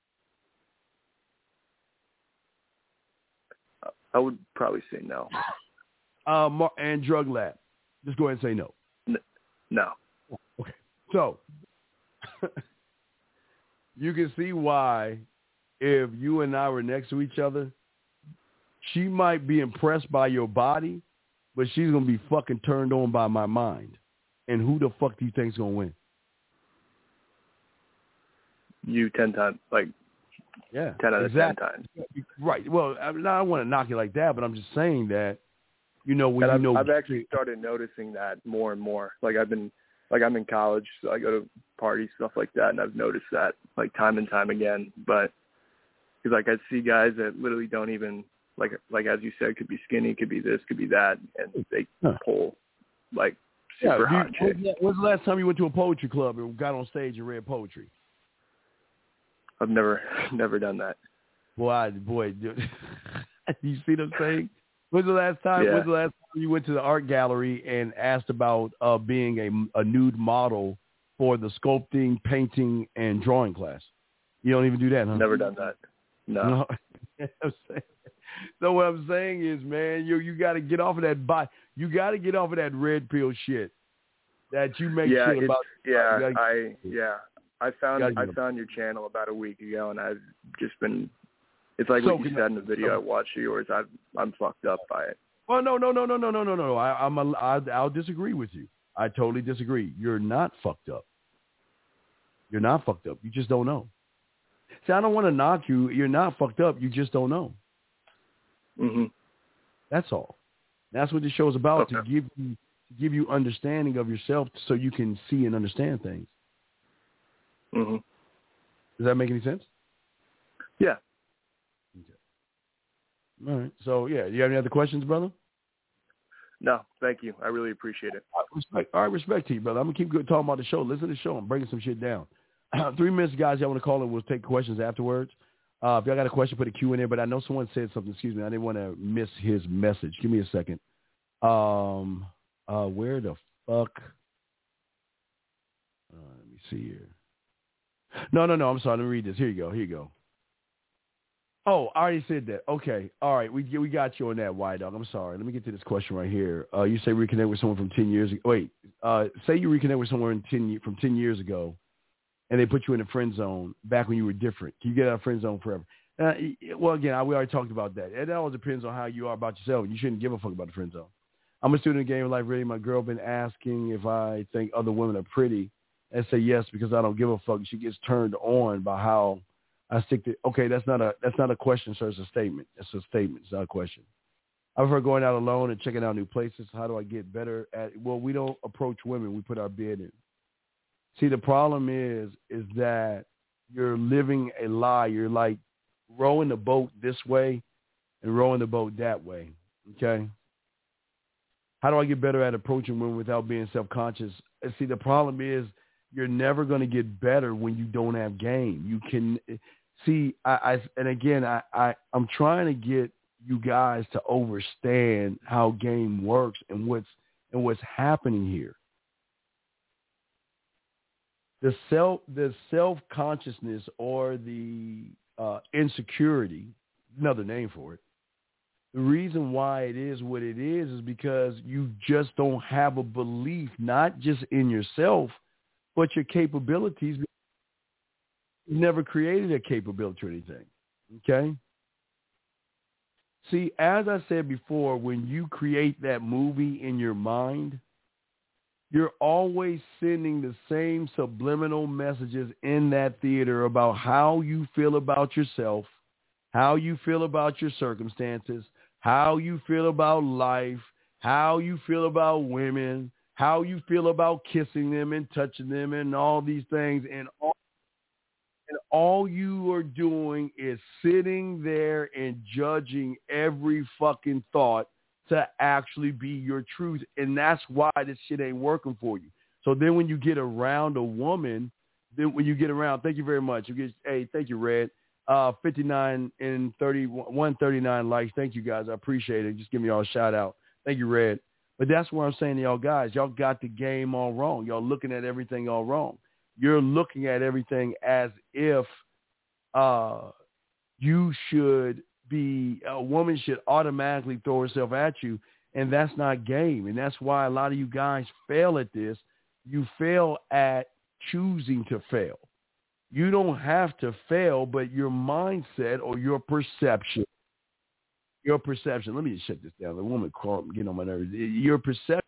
I would probably say no. Uh, mar- and drug lab? Just go ahead and say no. N- no. Okay. So, you can see why if you and I were next to each other, she might be impressed by your body, but she's going to be fucking turned on by my mind. And who the fuck do you think's going to win? You ten times, like yeah, ten out of exactly. ten times. Right. Well, I, mean, I don't want to knock it like that, but I'm just saying that, you know, when and you I've, know. I've actually started noticing that more and more. Like I've been, like I'm in college, so I go to parties, stuff like that, and I've noticed that like time and time again. But because like I see guys that literally don't even like, like as you said, could be skinny, could be this, could be that, and they huh. pull like Yeah, super you, hot chick. when's, when's the last time you went to a poetry club and got on stage and read poetry? I've never never done that. Boy, I, boy, dude, you see what I'm saying? When's the last time? Yeah. When's the last time you went to the art gallery and asked about uh, being a, a nude model for the sculpting, painting, and drawing class? You don't even do that, huh? Never done that. No. no. So what I'm saying is, man, you you got to get off of that body. You got to get off of that red pill shit that you make yeah, shit about. Yeah, gotta, I yeah. I found I them. found your channel about a week ago, and I've just been. It's like so what you said in the video so, I watched of yours. I've, I'm fucked up by it. Well, no, no, no, no, no, no, no, no. I, I'm a, I, I'll disagree with you. I totally disagree. You're not fucked up. You're not fucked up. You just don't know. See, I don't want to knock you. You're not fucked up. You just don't know. Mm-hmm. That's all. That's what this show is about, okay. to give you to give you understanding of yourself so you can see and understand things. Mm-hmm. Does that make any sense? Yeah. Okay. All right. So, yeah, you have any other questions, brother? No, thank you. I really appreciate it. All right, respect, all right, respect to you, brother. I'm going to keep talking about the show. Listen to the show. I'm breaking some shit down. Three minutes, guys. Y'all want to call in? We'll take questions afterwards. Uh, if y'all got a question, put a Q in there. But I know someone said something. Excuse me. I didn't want to miss his message. Give me a second. Um, uh, where the fuck? Uh, let me see here. No, no, no. I'm sorry. Let me read this. Here you go. Here you go. Oh, I already said that. Okay. All right. We we got you on that, White Dog. I'm sorry. Let me get to this question right here. Uh, you say reconnect with someone from ten years ago. Wait. Uh, say you reconnect with someone ten, from ten years ago, and they put you in the friend zone back when you were different. Can you get out of friend zone forever? Uh, well, again, I, we already talked about that. It all depends on how you are about yourself. You shouldn't give a fuck about the friend zone. I'm a student in the game of life. Really, my girl been asking if I think other women are pretty. I say yes because I don't give a fuck. She gets turned on by how I stick to. Okay, that's not a that's not a question, sir. It's a statement. It's a statement. It's not a question. I prefer going out alone and checking out new places. How do I get better at? Well, we don't approach women. We put our bid in. See, the problem is, is that you're living a lie. You're like rowing the boat this way and rowing the boat that way. Okay. How do I get better at approaching women without being self-conscious? And see, the problem is you're never going to get better when you don't have game. You can see, I, I and again, I, I, I'm trying to get you guys to understand how game works and what's and what's happening here. The self, the self-consciousness or the uh, insecurity, another name for it. The reason why it is what it is is because you just don't have a belief, not just in yourself, but your capabilities. You never created a capability or anything. Okay? See, as I said before, when you create that movie in your mind, you're always sending the same subliminal messages in that theater about how you feel about yourself, how you feel about your circumstances, how you feel about life, how you feel about women, how you feel about kissing them and touching them and all these things. And all, and all you are doing is sitting there and judging every fucking thought to actually be your truth. And that's why this shit ain't working for you. So then when you get around a woman, then when you get around, thank you very much. You get, hey, thank you, Red. Uh, fifty-nine and thirty, one thirty-nine likes. Thank you, guys. I appreciate it. Just give me all a shout out. Thank you, Red. But that's what I'm saying to y'all guys. Y'all got the game all wrong. Y'all looking at everything all wrong. You're looking at everything as if uh, you should be, a woman should automatically throw herself at you, and that's not game. And that's why a lot of you guys fail at this. You fail at choosing to fail. You don't have to fail, but your mindset or your perception, your perception, let me just shut this down. The woman called, getting on my nerves. Your perception